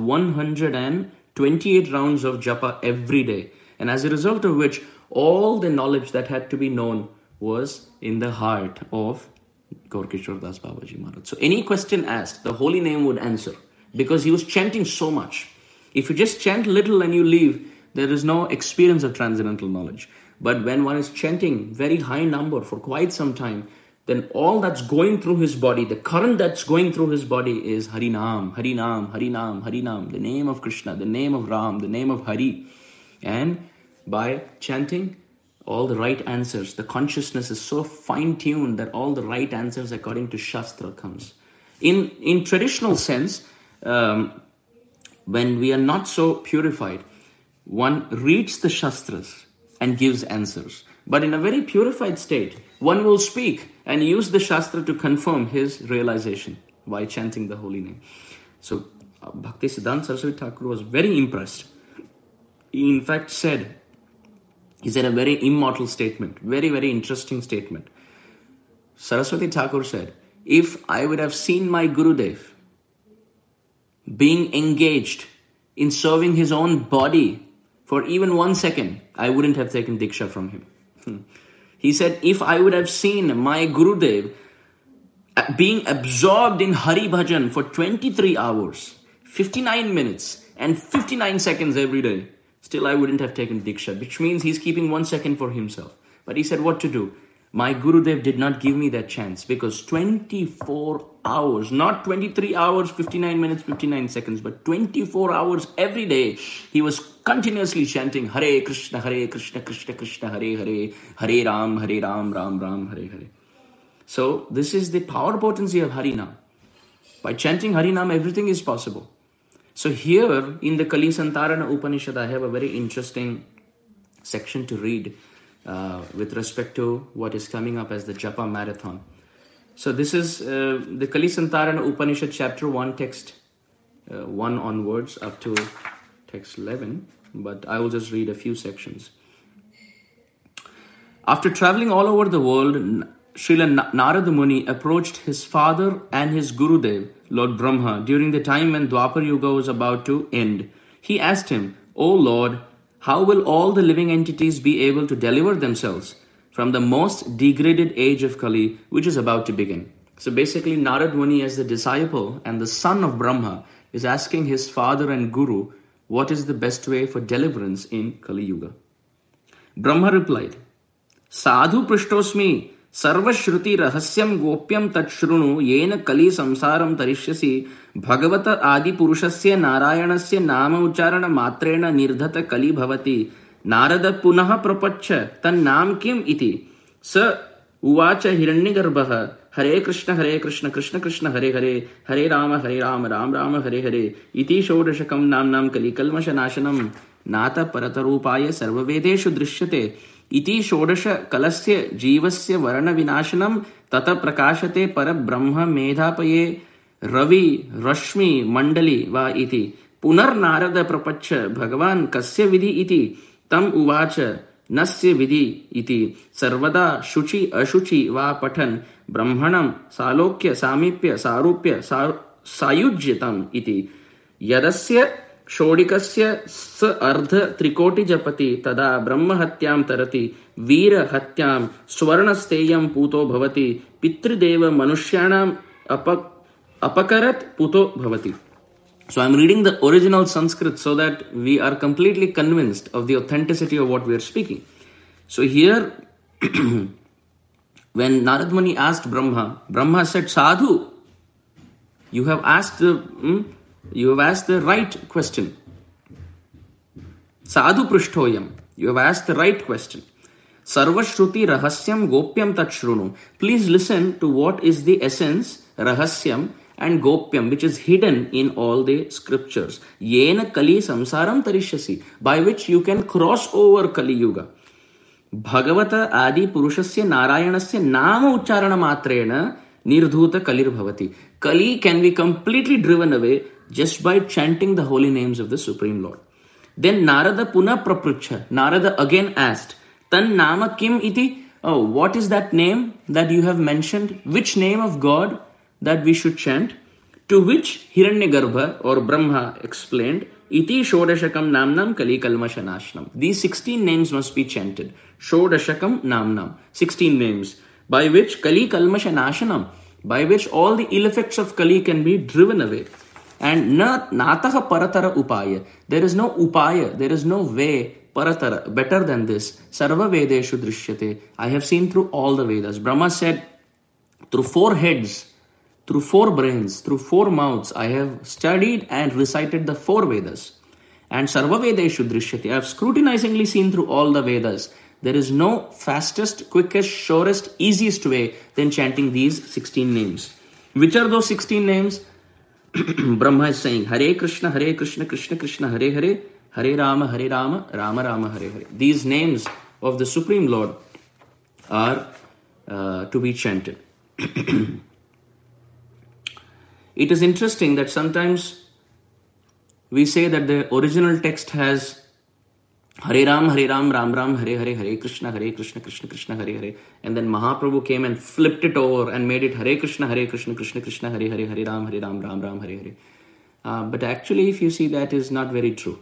128 rounds of japa every day. And as a result of which, all the knowledge that had to be known was in the heart of Gaur Kishore Das Babaji Maharaj. So any question asked, the holy name would answer, because he was chanting so much. If you just chant little and you leave, there is no experience of transcendental knowledge. But when one is chanting very high number for quite some time, then all that's going through his body, the current that's going through his body is Harinam, Harinam, Harinam, Harinam, the name of Krishna, the name of Ram, the name of Hari. And by chanting all the right answers, the consciousness is so fine-tuned that all the right answers according to Shastra comes. In traditional sense, when we are not so purified, one reads the Shastras and gives answers. but in a very purified state, one will speak and use the Shastra to confirm his realization by chanting the holy name. So Bhakti Siddhanta Saraswati Thakur was very impressed. He in fact said a very immortal statement, very, very interesting statement. Saraswati Thakur said, if I would have seen my Gurudev being engaged in serving his own body for even 1 second, I wouldn't have taken Diksha from him. He said, if I would have seen my Gurudev being absorbed in Hari Bhajan for 23 hours, 59 minutes and 59 seconds every day, still I wouldn't have taken Diksha, which means he's keeping 1 second for himself. But he said, what to do? My Gurudev did not give me that chance, because 24 hours, not 23 hours, 59 minutes, 59 seconds, but 24 hours every day, he was continuously chanting Hare Krishna, Krishna Krishna, Hare Hare, Hare Ram, Ram Ram, Hare Hare. So this is the power potency of Harinam. By chanting Harinam, everything is possible. So here in the Kali Santarana Upanishad, I have a very interesting section to read with respect to what is coming up as the Japa Marathon. So this is the Kali Santarana Upanishad chapter 1 text 1 onwards up to text 11, but I will just read a few sections. After traveling all over the world, Srila Narada Muni approached his father and his Gurudev, Lord Brahma, during the time when Dwapar Yuga was about to end. He asked him, O Lord, how will all the living entities be able to deliver themselves from the most degraded age of Kali, which is about to begin? So basically, Narad Muni, as the disciple and the son of Brahma, is asking his father and Guru, what is the best way for deliverance in Kali Yuga? Brahma replied, Sadhu Prishtosmi Sarvashruti Rahasyam Gopyam Tatshrunu Yena Kali Samsaram Tarishyasi Bhagavata Adi Purushasya Narayanasya Nama Ucharana Matrena Nirdhata Kali Bhavati Narada Punaha Prapacha Tan Nam Kim Iti Sa Uvacha Hiranyagarbhaha Hare Krishna Krishna Krishna Hare Hare Hare Rama Ram Rama Hare Hare Iti Shodashakam Nam Kali Kalmasha Nashanam Nata Paratarupaya Sarvavedeshu Drishyate Iti Shodasha Kalasya Jivasya Varana Vinashanam Tata Prakashate Para Brahma Medhapaye Ravi Rashmi Mandali Va Iti Punar Narada Prapacha Bhagavan Kasya Vidhi Iti Tam Uvacha Nasya Vidhi Iti Sarvada Shuchi Ashuchi Va Patan Brahmanam Salokya Samipya Sarupya Sayujyatam Iti Yadasya Shodikasya sa ardha trikoti japati tada brahma hatyam tarati veera hatyam swarnasteyam puto bhavati pitrideva manushyanam apakarat puto bhavati. So I'm reading the original Sanskrit so that we are completely convinced of the authenticity of what we are speaking. So here, when Narad Muni asked Brahma, Brahma said, Sadhu, you have asked the right question. Sadhu Prishtoyam. You have asked the right question. Sarvashruti Rahasyam Gopyam Tatshrunu. Please listen to what is the essence, Rahasyam and Gopyam, which is hidden in all the scriptures. Yena Kali Samsaram Tarishyasi, by which you can cross over Kali Yuga. Bhagavata Adi Purushasya Narayanasya Nama Ucharana Matrena Nirdhuta Kalir Bhavati. Kali can be completely driven away just by chanting the holy names of the Supreme Lord. Then Narada Puna Prapracha. Narada again asked, Tan Nama Kim Iti? Oh, what is that name that you have mentioned? Which name of God that we should chant? To which Hiranyagarbha or Brahma explained, Iti Shodashakam Namnam Kali Kalmashanashnam. These 16 names must be chanted. Shodashakam Namnam. 16 names. By which Kali Kalmashanashanam, by which all the ill effects of Kali can be driven away. And nataha paratara upaya. There is no upaya, there is no way paratara, better than this. Sarva Vedeshu Drishyate. I have seen through all the Vedas. Brahma said, through 4 heads, through 4 brains, through 4 mouths, I have studied and recited the 4 Vedas. And Sarva Vedeshu Drishyate. I have scrutinizingly seen through all the Vedas. There is no fastest, quickest, surest, easiest way than chanting these 16 names. Which are those 16 names? Brahma is saying, Hare Krishna Krishna Krishna Hare Hare, Hare Rama Rama Rama Hare Hare. These names of the Supreme Lord are to be chanted. It is interesting that sometimes we say that the original text has Hare Ram, Ram Ram, Hare Hare, Krishna, Krishna Krishna, Hare Hare. And then Mahaprabhu came and flipped it over and made it Hare Krishna, Krishna Krishna, Hare Hare, Ram, Ram Ram, Hare Hare. But actually, if you see, that is not very true.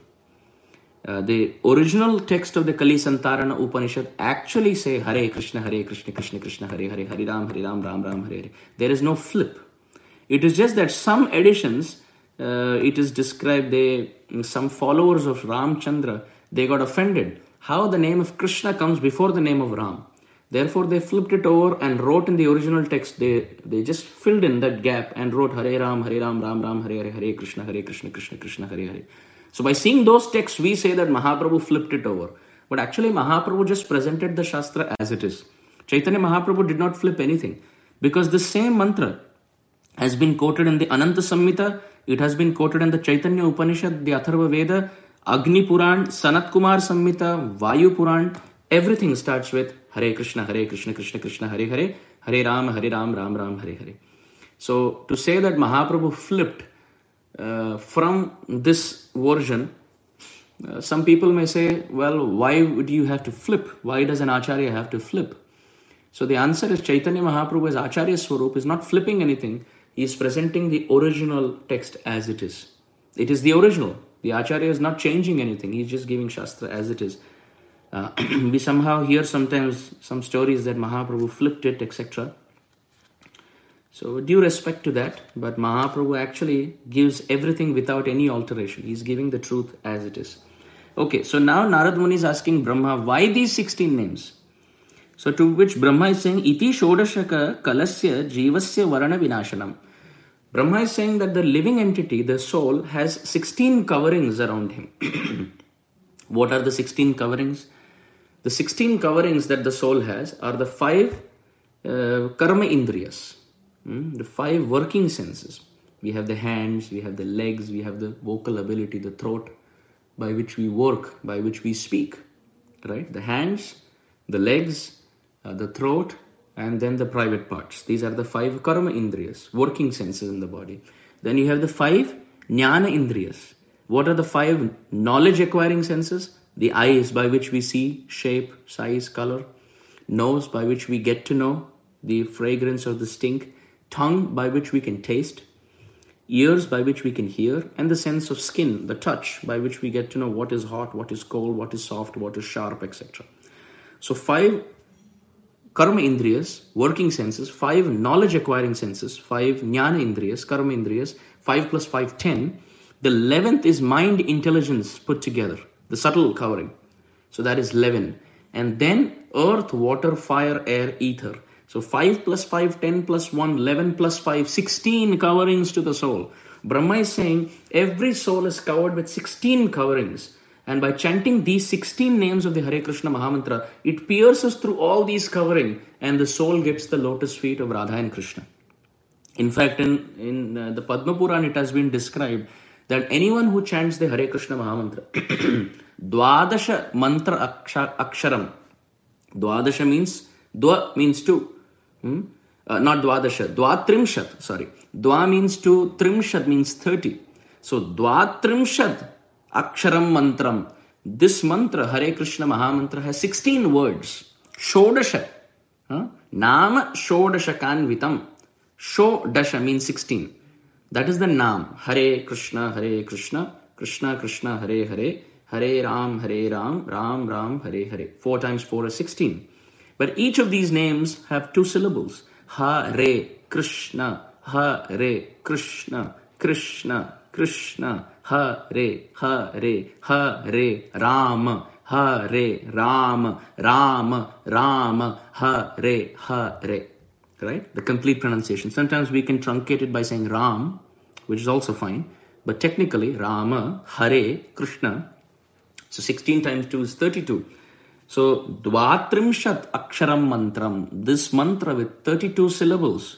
The original text of the Kali Santarana Upanishad actually say Hare Krishna, Krishna Krishna, Hare Hare, Ram, Ram Ram, Hare Hare. There is no flip. It is just that some editions, it is described, some followers of Ramchandra, they got offended how the name of Krishna comes before the name of Ram. Therefore, they flipped it over and wrote in the original text, they just filled in that gap and wrote Hare Ram, Ram Ram, Hare Hare, Krishna Krishna, Hare Hare. So by seeing those texts, we say that Mahaprabhu flipped it over. But actually, Mahaprabhu just presented the Shastra as it is. Chaitanya Mahaprabhu did not flip anything, because the same mantra has been quoted in the Ananta Samhita, it has been quoted in the Chaitanya Upanishad, the Atharva Veda, Agni Puran, Sanat Kumar Samhita, Vayu Puran. Everything starts with Hare Krishna, Krishna Krishna, Hare Hare, Hare Ram, Ram Ram, Hare Hare. So to say that Mahaprabhu flipped from this version, some people may say, well, why would you have to flip? Why does an Acharya have to flip? So the answer is Chaitanya Mahaprabhu as Acharya Swarup is not flipping anything. He is presenting the original text as it is. It is the original. The Acharya is not changing anything. He is just giving Shastra as it is. We somehow hear sometimes some stories that Mahaprabhu flipped it, etc. So due respect to that, but Mahaprabhu actually gives everything without any alteration. He is giving the truth as it is. Okay, so now Narad Muni is asking Brahma, why these 16 names? So to which Brahma is saying, Iti Shodashaka Kalasya Jivasya Varana Vinashanam. Brahma is saying that the living entity, the soul, has 16 coverings around him. What are the 16 coverings? The 16 coverings that the soul has are the 5 karma indriyas, the 5 working senses. We have the hands, we have the legs, we have the vocal ability, the throat, by which we work, by which we speak. Right? The hands, the legs, the throat, and then the private parts. These are the 5 karma indriyas, working senses in the body. Then you have the 5 jnana indriyas. What are the 5 knowledge acquiring senses? The eyes, by which we see shape, size, color. Nose, by which we get to know the fragrance or the stink. Tongue, by which we can taste. Ears, by which we can hear. And the sense of skin, the touch, by which we get to know what is hot, what is cold, what is soft, what is sharp, etc. So 5 karma indriyas, working senses, 5 knowledge acquiring senses, 5 jnana indriyas, karma indriyas, 5 plus 5, 10. The 11th is mind intelligence put together, the subtle covering. So that is 11. And then earth, water, fire, air, ether. So 5 plus 5, 10 plus 1, 11 plus 5, 16 coverings to the soul. Brahma is saying every soul is covered with 16 coverings. And by chanting these 16 names of the Hare Krishna Mahamantra, it pierces through all these covering and the soul gets the lotus feet of Radha and Krishna. In fact, in the Padma Puran, it has been described that anyone who chants the Hare Krishna Mahamantra, Dwadasha mantra aksharam. Dwadasha means, Dwa means 2. Not Dwadasha, Dvatrimshat, sorry. Dwa means 2, Trimshat means 30. So Dvatrimshat Aksharam Mantram. This mantra, Hare Krishna Mahamantra, has 16 words. Shodasha. Nama Shodasha Kanvitam. Shodasha means 16. That is the Nam. Hare Krishna, Krishna Krishna, Hare Hare, Hare Ram, Ram Ram, Hare Hare. 4 times 4 is 16. But each of these names have 2 syllables. Hare Krishna, Hare Krishna, Krishna Krishna, Hare Hare, Hare Rama, Hare Rama, Rama Rama, Hare Hare. Right? The complete pronunciation. Sometimes we can truncate it by saying Ram, which is also fine. But technically, Rama, Hare, Krishna. So 16 times 2 is 32. So Dvatrimshat Aksharam Mantram. This mantra with 32 syllables.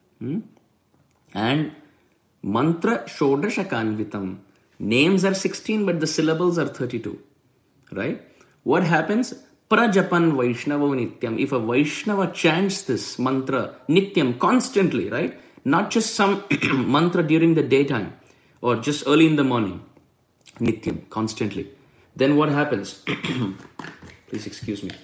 And Mantra Shodasha Kanvitam. Names are 16, but the syllables are 32. Right? What happens? Prajapan Vaishnavo Nityam. If a Vaishnava chants this mantra Nityam, constantly, right? Not just some mantra during the daytime or just early in the morning. Nityam, constantly. Then what happens? Please excuse me.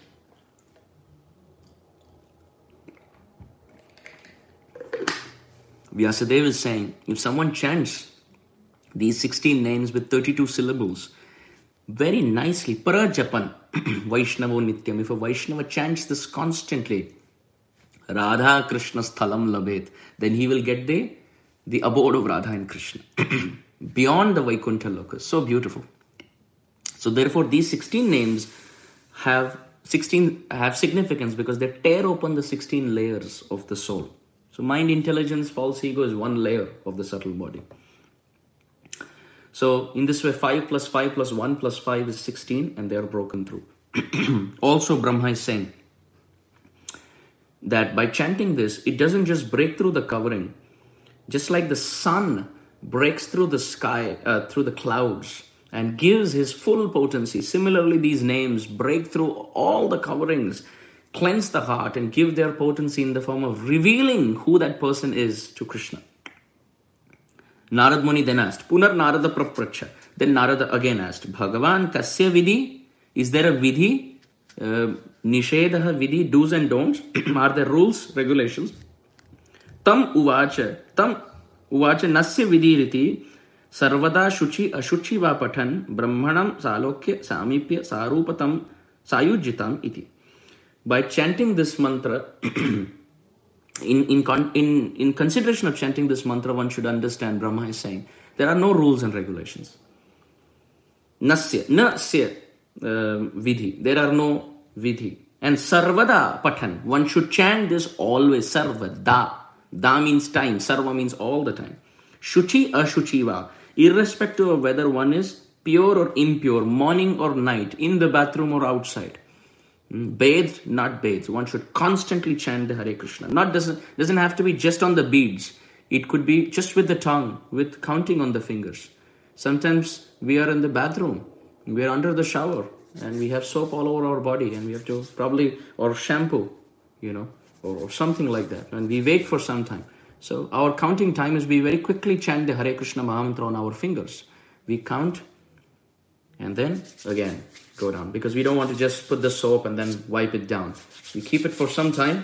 Vyasadeva is saying, if someone chants these 16 names with 32 syllables, very nicely, Prajapan, Vaishnavo Nityam, if a Vaishnava chants this constantly, Radha Krishna Sthalam Labhet, then he will get the abode of Radha and Krishna, beyond the Vaikuntha Lokas. So beautiful. So therefore, these 16 names have significance because they tear open the 16 layers of the soul. So mind, intelligence, false ego is one layer of the subtle body. So in this way, 5 plus 5 plus 1 plus 5 is 16, and they are broken through. Also, Brahma is saying that by chanting this, it doesn't just break through the covering. Just like the sun breaks through the sky, through the clouds, and gives his full potency. Similarly, these names break through all the coverings, cleanse the heart, and give their potency in the form of revealing who that person is to Krishna. Narad Muni then asked, Punar Narada Prapracha. Then Narada again asked, Bhagavan Kasya Vidhi? Is there a Vidhi? Nishedaha Vidhi, do's and don'ts? Are there rules, regulations? Tam Uvacha Nasya Vidhi Riti Sarvada Shuchi Ashuchi Va Pathan Brahmanam Salokya Samipya Sarupatam Sayujitam Iti. By chanting this mantra, in consideration of chanting this mantra, one should understand Brahma is saying there are no rules and regulations. Nasya vidhi. There are no vidhi. And sarvada pathan. One should chant this always. Sarvada. Da means time. Sarva means all the time. Shuchi ashuchiva. Irrespective of whether one is pure or impure, morning or night, in the bathroom or outside. Bathed, not bathed. One should constantly chant the Hare Krishna. Doesn't have to be just on the beads. It could be just with the tongue, with counting on the fingers. Sometimes we are in the bathroom, we are under the shower, and we have soap all over our body, and we have to or shampoo, or something like that. And we wait for some time. So our counting time is we very quickly chant the Hare Krishna Mahamantra on our fingers. We count and then again go down, because we don't want to just put the soap and then wipe it down. We keep it for some time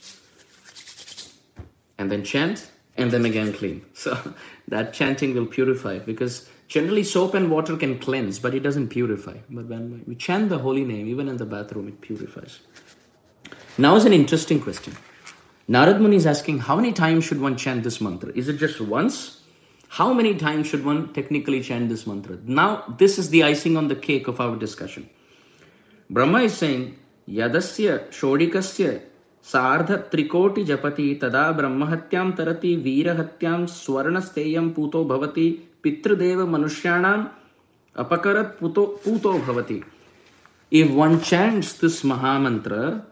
and then chant and then again clean. So that chanting will purify, because generally soap and water can cleanse, but it doesn't purify. But when we chant the holy name, even in the bathroom, it purifies. Now is an interesting question. Narad Muni is asking, how many times should one chant this mantra? Is it just once? How many times should one technically chant this mantra? Now, this is the icing on the cake of our discussion. Brahma is saying, Yadasya Shodikasya Sardha Trikoti Japati Tada Brahmahatyam Tarati Veerahatyam Swarnasteyam Puto Bhavati Pitrudeva Manushyanam Apakarat Puto Bhavati. If one chants this Mahamantra,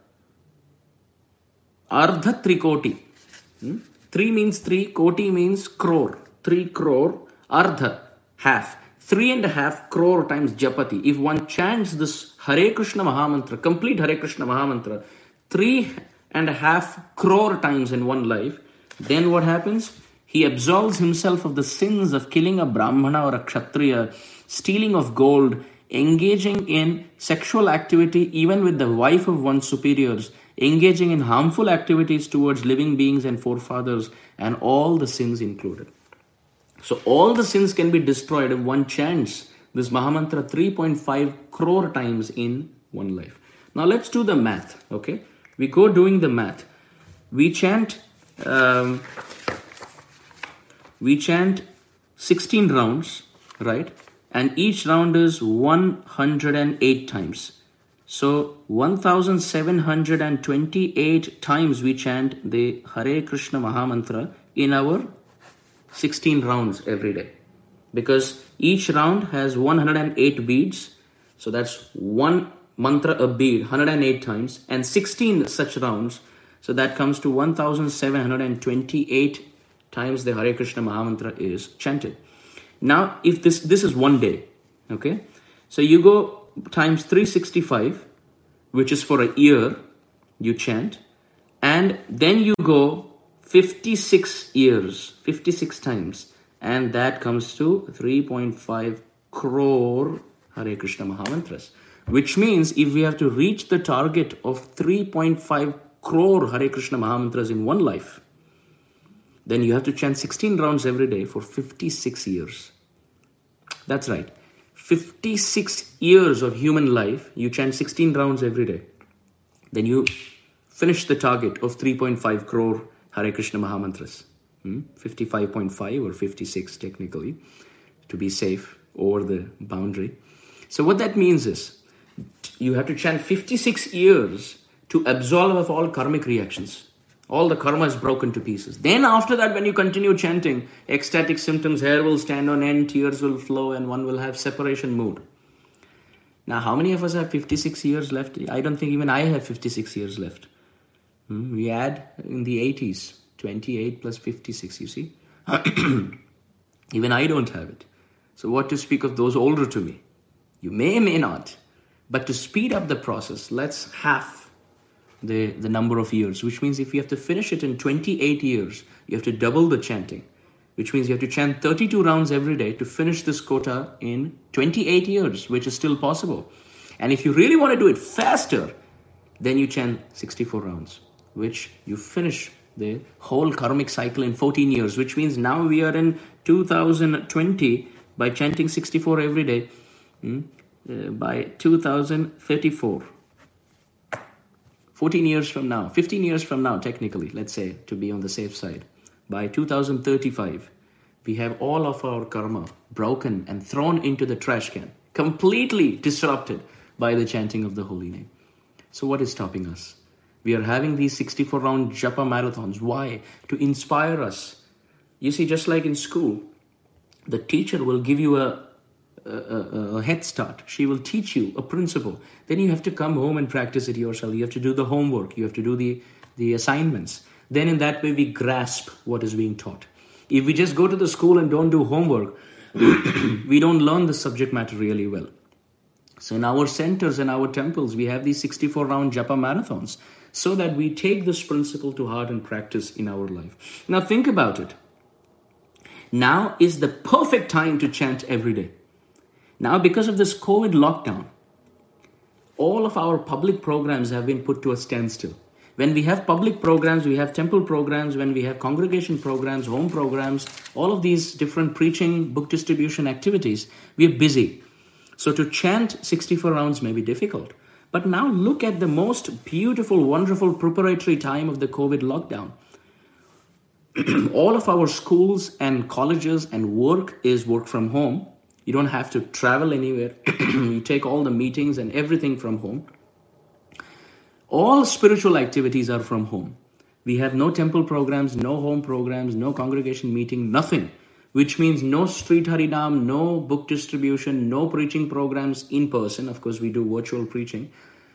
Ardha Trikoti. 3 means 3, Koti means crore. 3 crore, Ardha, half. 3.5 crore times Japati. If one chants this Hare Krishna Mahamantra, complete Hare Krishna Mahamantra, 3.5 crore times in one life, then what happens? He absolves himself of the sins of killing a Brahmana or a Kshatriya, stealing of gold, engaging in sexual activity even with the wife of one's superiors, engaging in harmful activities towards living beings and forefathers, and all the sins included. So all the sins can be destroyed if one chants this Mahamantra 3.5 crore times in one life. Now let's do the math, okay? We go doing the math. We chant 16 rounds, right? And each round is 108 times. So 1728 times we chant the Hare Krishna Mahamantra in our 16 rounds every day, because each round has 108 beads. So that's one mantra a bead 108 times, and 16 such rounds. So that comes to 1728 times the Hare Krishna Mahamantra is chanted. Now, if this is one day, okay? So you go times 365, which is for a year, you chant, and then you go 56 years, 56 times, and that comes to 3.5 crore Hare Krishna Mahamantras, which means if we have to reach the target of 3.5 crore Hare Krishna Mahamantras in one life, then you have to chant 16 rounds every day for 56 years. That's right. 56 years of human life, you chant 16 rounds every day. Then you finish the target of 3.5 crore Hare Krishna Mahamantras. 55.5 or 56 technically, to be safe over the boundary. So what that means is, you have to chant 56 years to absolve of all karmic reactions. All the karma is broken to pieces. Then after that, when you continue chanting, ecstatic symptoms, hair will stand on end, tears will flow, and one will have separation mood. Now, how many of us have 56 years left? I don't think even I have 56 years left. We add in the 80s, 28 plus 56, you see. Even I don't have it. So what to speak of those older to me? You may not. But to speed up the process, let's half the number of years, which means if you have to finish it in 28 years, you have to double the chanting, which means you have to chant 32 rounds every day to finish this quota in 28 years, which is still possible. And if you really want to do it faster, then you chant 64 rounds, which you finish the whole karmic cycle in 14 years, which means now we are in 2020 by chanting 64 every day, by 2034. 14 years from now, 15 years from now, technically, let's say, to be on the safe side, by 2035, we have all of our karma broken and thrown into the trash can, completely disrupted by the chanting of the holy name. So what is stopping us? We are having these 64-round japa marathons. Why? To inspire us. You see, just like in school, the teacher will give you a head start. She will teach you a principle. Then you have to come home and practice it yourself. You have to do the homework. You have to do the assignments. Then in that way, we grasp what is being taught. If we just go to the school and don't do homework, we don't learn the subject matter really well. So in our centers and our temples, we have these 64-round japa marathons so that we take this principle to heart and practice in our life. Now think about it. Now is the perfect time to chant every day. Now, because of this COVID lockdown, all of our public programs have been put to a standstill. When we have public programs, we have temple programs, when we have congregation programs, home programs, all of these different preaching, book distribution activities, we are busy. So to chant 64 rounds may be difficult. But now look at the most beautiful, wonderful preparatory time of the COVID lockdown. All of our schools and colleges and work is work from home. You don't have to travel anywhere. You take all the meetings and everything from home. All spiritual activities are from home. We have no temple programs, no home programs, no congregation meeting, nothing. Which means no street harinam, no book distribution, no preaching programs in person. Of course, we do virtual preaching.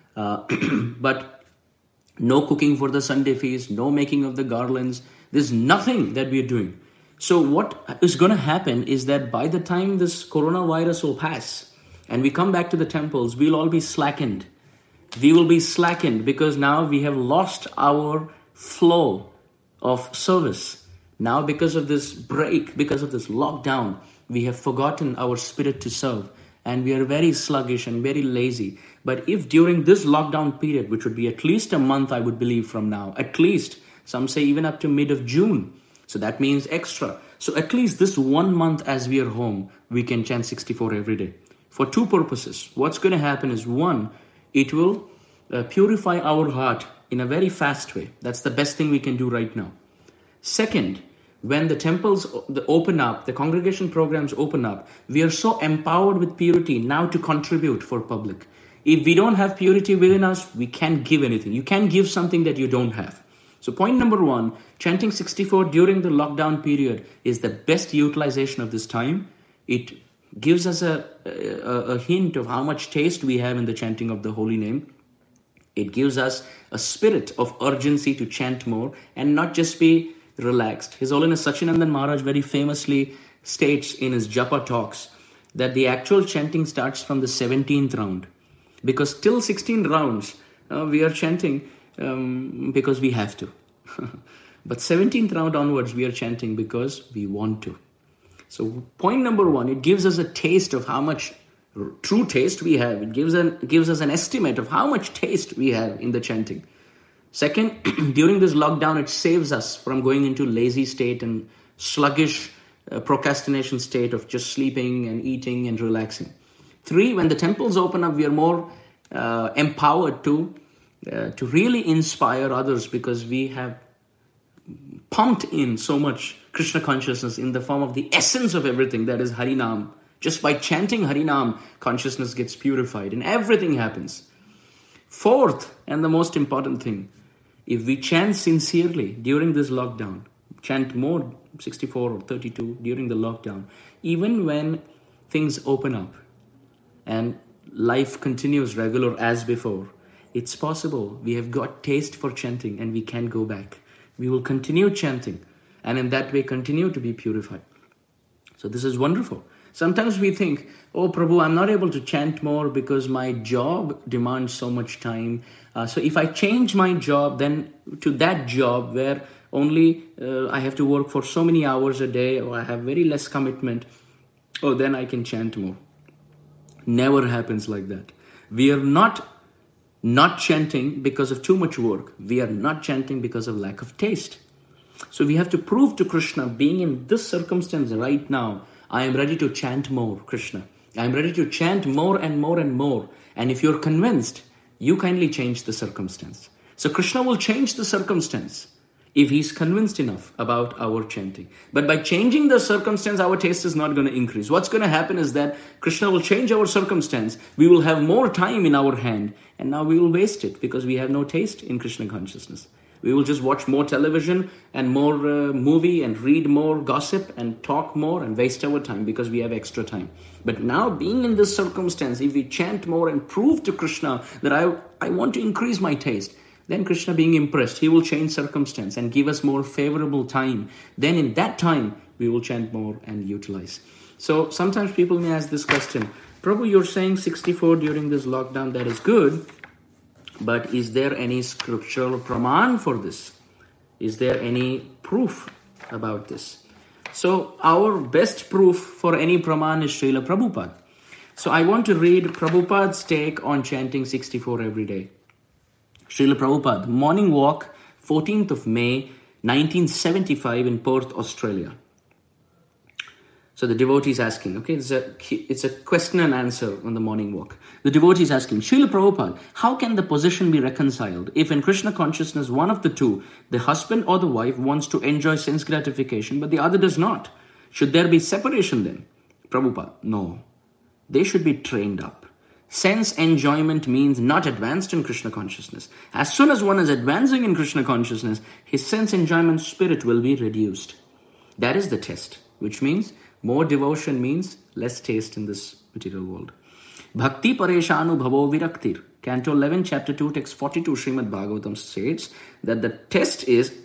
But no cooking for the Sunday feast, no making of the garlands. There's nothing that we're doing. So what is going to happen is that by the time this coronavirus will pass and we come back to the temples, we'll all be slackened. We will be slackened because now we have lost our flow of service. Now because of this break, because of this lockdown, we have forgotten our spirit to serve and we are very sluggish and very lazy. But if during this lockdown period, which would be at least a month, I would believe from now, at least, some say even up to mid of June, so that means extra. So at least this 1 month as we are home, we can chant 64 every day. For two purposes. What's going to happen is, one, it will purify our heart in a very fast way. That's the best thing we can do right now. Second, when the temples open up, the congregation programs open up, we are so empowered with purity now to contribute for public. If we don't have purity within us, we can't give anything. You can't give something that you don't have. So point number one, chanting 64 during the lockdown period is the best utilization of this time. It gives us a hint of how much taste we have in the chanting of the holy name. It gives us a spirit of urgency to chant more and not just be relaxed. His Holiness Sachinandan Maharaj very famously states in his Japa talks that the actual chanting starts from the 17th round. Because till 16 rounds, we are chanting because we have to. But 17th round onwards, we are chanting because we want to. So point number one, it gives us a taste of how much true taste we have. It gives us an estimate of how much taste we have in the chanting. Second, during this lockdown, it saves us from going into lazy state and sluggish procrastination state of just sleeping and eating and relaxing. 3, when the temples open up, we are more empowered to really inspire others because we have pumped in so much Krishna consciousness in the form of the essence of everything, that is Harinam. Just by chanting Harinam, consciousness gets purified and everything happens. 4th, and the most important thing, if we chant sincerely during this lockdown, chant more 64 or 32 during the lockdown, even when things open up and life continues regular as before, it's possible. We have got taste for chanting and we can go back. We will continue chanting and in that way continue to be purified. So this is wonderful. Sometimes we think, oh Prabhu, I'm not able to chant more because my job demands so much time. So if I change my job then to that job where only I have to work for so many hours a day or I have very less commitment, then I can chant more. Never happens like that. We are not chanting because of too much work. We are not chanting because of lack of taste. So we have to prove to Krishna, being in this circumstance right now, I am ready to chant more, Krishna. I am ready to chant more and more and more. And if you're convinced, you kindly change the circumstance. So Krishna will change the circumstance if he's convinced enough about our chanting. But by changing the circumstance, our taste is not going to increase. What's going to happen is that Krishna will change our circumstance. We will have more time in our hand. And now we will waste it because we have no taste in Krishna consciousness. We will just watch more television and more movie and read more gossip and talk more and waste our time because we have extra time. But now being in this circumstance, if we chant more and prove to Krishna that I want to increase my taste, then Krishna being impressed, he will change circumstance and give us more favorable time. Then in that time, we will chant more and utilize. So sometimes people may ask this question, Prabhu, you're saying 64 during this lockdown, that is good. But is there any scriptural praman for this? Is there any proof about this? So our best proof for any praman is Srila Prabhupada. So I want to read Prabhupada's take on chanting 64 every day. Srila Prabhupada, morning walk, 14th of May, 1975 in Perth, Australia. So the devotee is asking, okay, it's a question and answer on the morning walk. The devotee is asking, Srila Prabhupada, how can the position be reconciled if in Krishna consciousness, one of the two, the husband or the wife wants to enjoy sense gratification, but the other does not? Should there be separation then? Prabhupada, no. They should be trained up. Sense enjoyment means not advanced in Krishna consciousness. As soon as one is advancing in Krishna consciousness, his sense enjoyment spirit will be reduced. That is the test, which means more devotion means less taste in this material world. Bhakti pareshanu bhavo viraktir. Canto 11, chapter 2, text 42, Srimad Bhagavatam states that the test is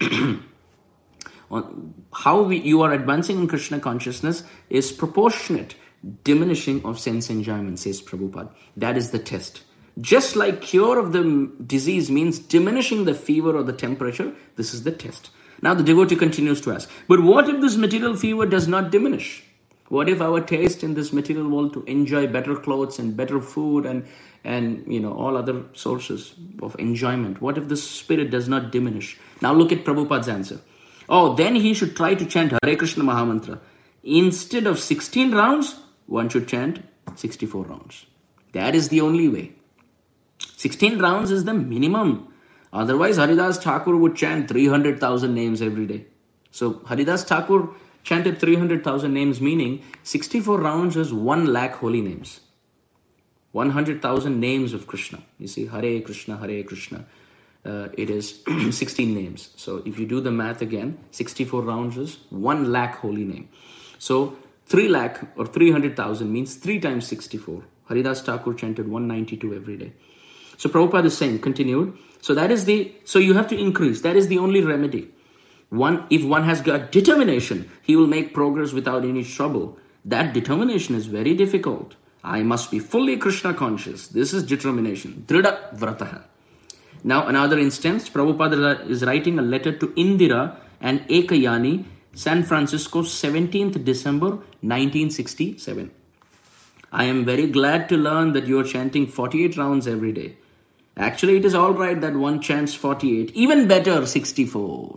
on how you are advancing in Krishna consciousness is proportionate diminishing of sense enjoyment, says Prabhupada. That is the test. Just like cure of the disease means diminishing the fever or the temperature, this is the test. Now the devotee continues to ask, but what if this material fever does not diminish? What if our taste in this material world to enjoy better clothes and better food and all other sources of enjoyment, what if the spirit does not diminish? Now look at Prabhupada's answer. Then he should try to chant Hare Krishna Mahamantra. Instead of 16 rounds, one should chant 64 rounds. That is the only way. 16 rounds is the minimum. Otherwise, Haridas Thakur would chant 300,000 names every day. So Haridas Thakur chanted 300,000 names, meaning 64 rounds is 1 lakh holy names. 100,000 names of Krishna. You see, Hare Krishna, Hare Krishna. It is 16 names. So if you do the math again, 64 rounds is 1 lakh holy name. So 3 lakh or 300,000 means 3 times 64. Haridas Thakur chanted 192 every day. So Prabhupada is saying, continued, so you have to increase. That is the only remedy. If one has got determination, he will make progress without any trouble. That determination is very difficult. I must be fully Krishna conscious. This is determination. Drida vrataha. Now, another instance, Prabhupada is writing a letter to Indira and Ekayani, San Francisco, 17th December 1967. I am very glad to learn that you are chanting 48 rounds every day. Actually, it is all right that one chants 48. Even better, 64.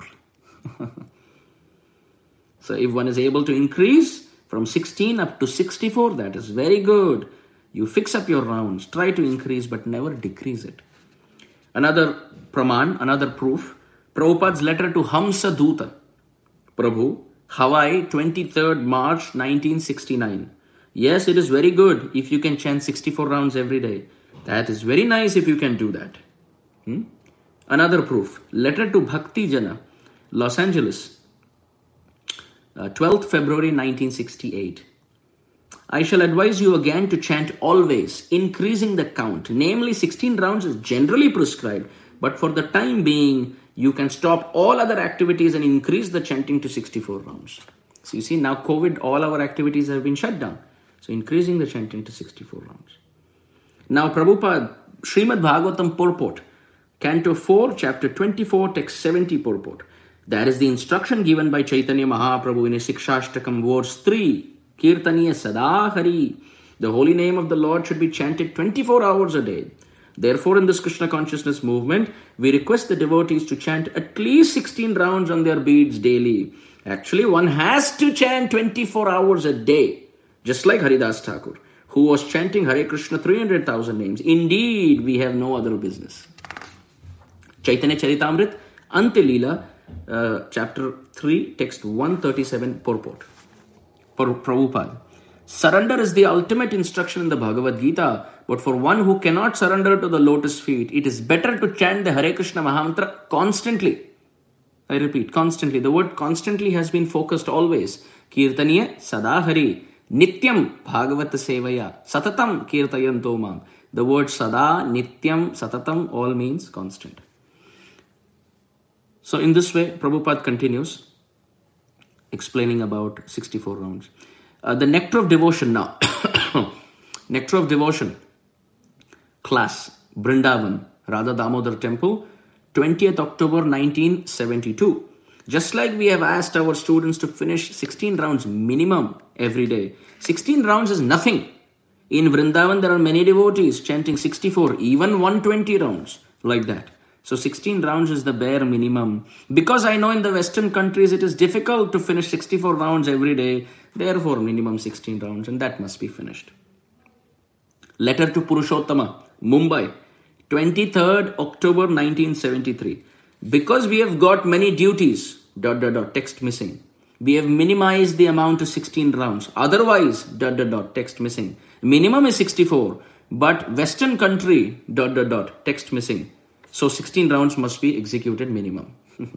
So if one is able to increase from 16 up to 64, that is very good. You fix up your rounds. Try to increase but never decrease it. Another praman, another proof. Prabhupada's letter to Hamsa Duta, Prabhu, Hawaii, 23rd March 1969. Yes, it is very good if you can chant 64 rounds every day. That is very nice if you can do that. Another proof. Letter to Bhakti Jana, Los Angeles, 12th February 1968. I shall advise you again to chant always, increasing the count. Namely, 16 rounds is generally prescribed, but for the time being, you can stop all other activities and increase the chanting to 64 rounds. So you see, now COVID, all our activities have been shut down. So increasing the chanting to 64 rounds. Now Prabhupada, Srimad Bhagavatam purport, Canto 4, Chapter 24, Text 70 purport. That is the instruction given by Chaitanya Mahaprabhu in his Sikshashtakam, verse 3. Kirtaniya Sada Hari. The holy name of the Lord should be chanted 24 hours a day. Therefore, in this Krishna consciousness movement, we request the devotees to chant at least 16 rounds on their beads daily. Actually, one has to chant 24 hours a day. Just like Haridas Thakur, who was chanting Hare Krishna 300,000 names. Indeed, we have no other business. Chaitanya Charitamrit, Ante Leela, chapter 3, text 137, purport. For Prabhupada. Surrender is the ultimate instruction in the Bhagavad Gita, but for one who cannot surrender to the lotus feet, it is better to chant the Hare Krishna Mahamantra constantly. I repeat, constantly. The word constantly has been focused always. Kirtaniya Sada Hari. Nityam Bhagavata Sevaya. Satatam Kirtayanto Mam. The word Sada, Nityam, Satatam all means constant. So in this way, Prabhupada continues explaining about 64 rounds. The Nectar of Devotion now. Nectar of Devotion class, Brindavan, Radha Damodar Temple, 20th October 1972. Just like we have asked our students to finish 16 rounds minimum every day. 16 rounds is nothing. In Vrindavan, there are many devotees chanting 64, even 120 rounds, like that. So 16 rounds is the bare minimum. Because I know in the Western countries it is difficult to finish 64 rounds every day. Therefore, minimum 16 rounds, and that must be finished. Letter to Purushottama, Mumbai, 23rd October 1973. Because we have got many duties, ... text missing. We have minimized the amount to 16 rounds. Otherwise, ... text missing. Minimum is 64, but Western country, ... text missing. So 16 rounds must be executed minimum.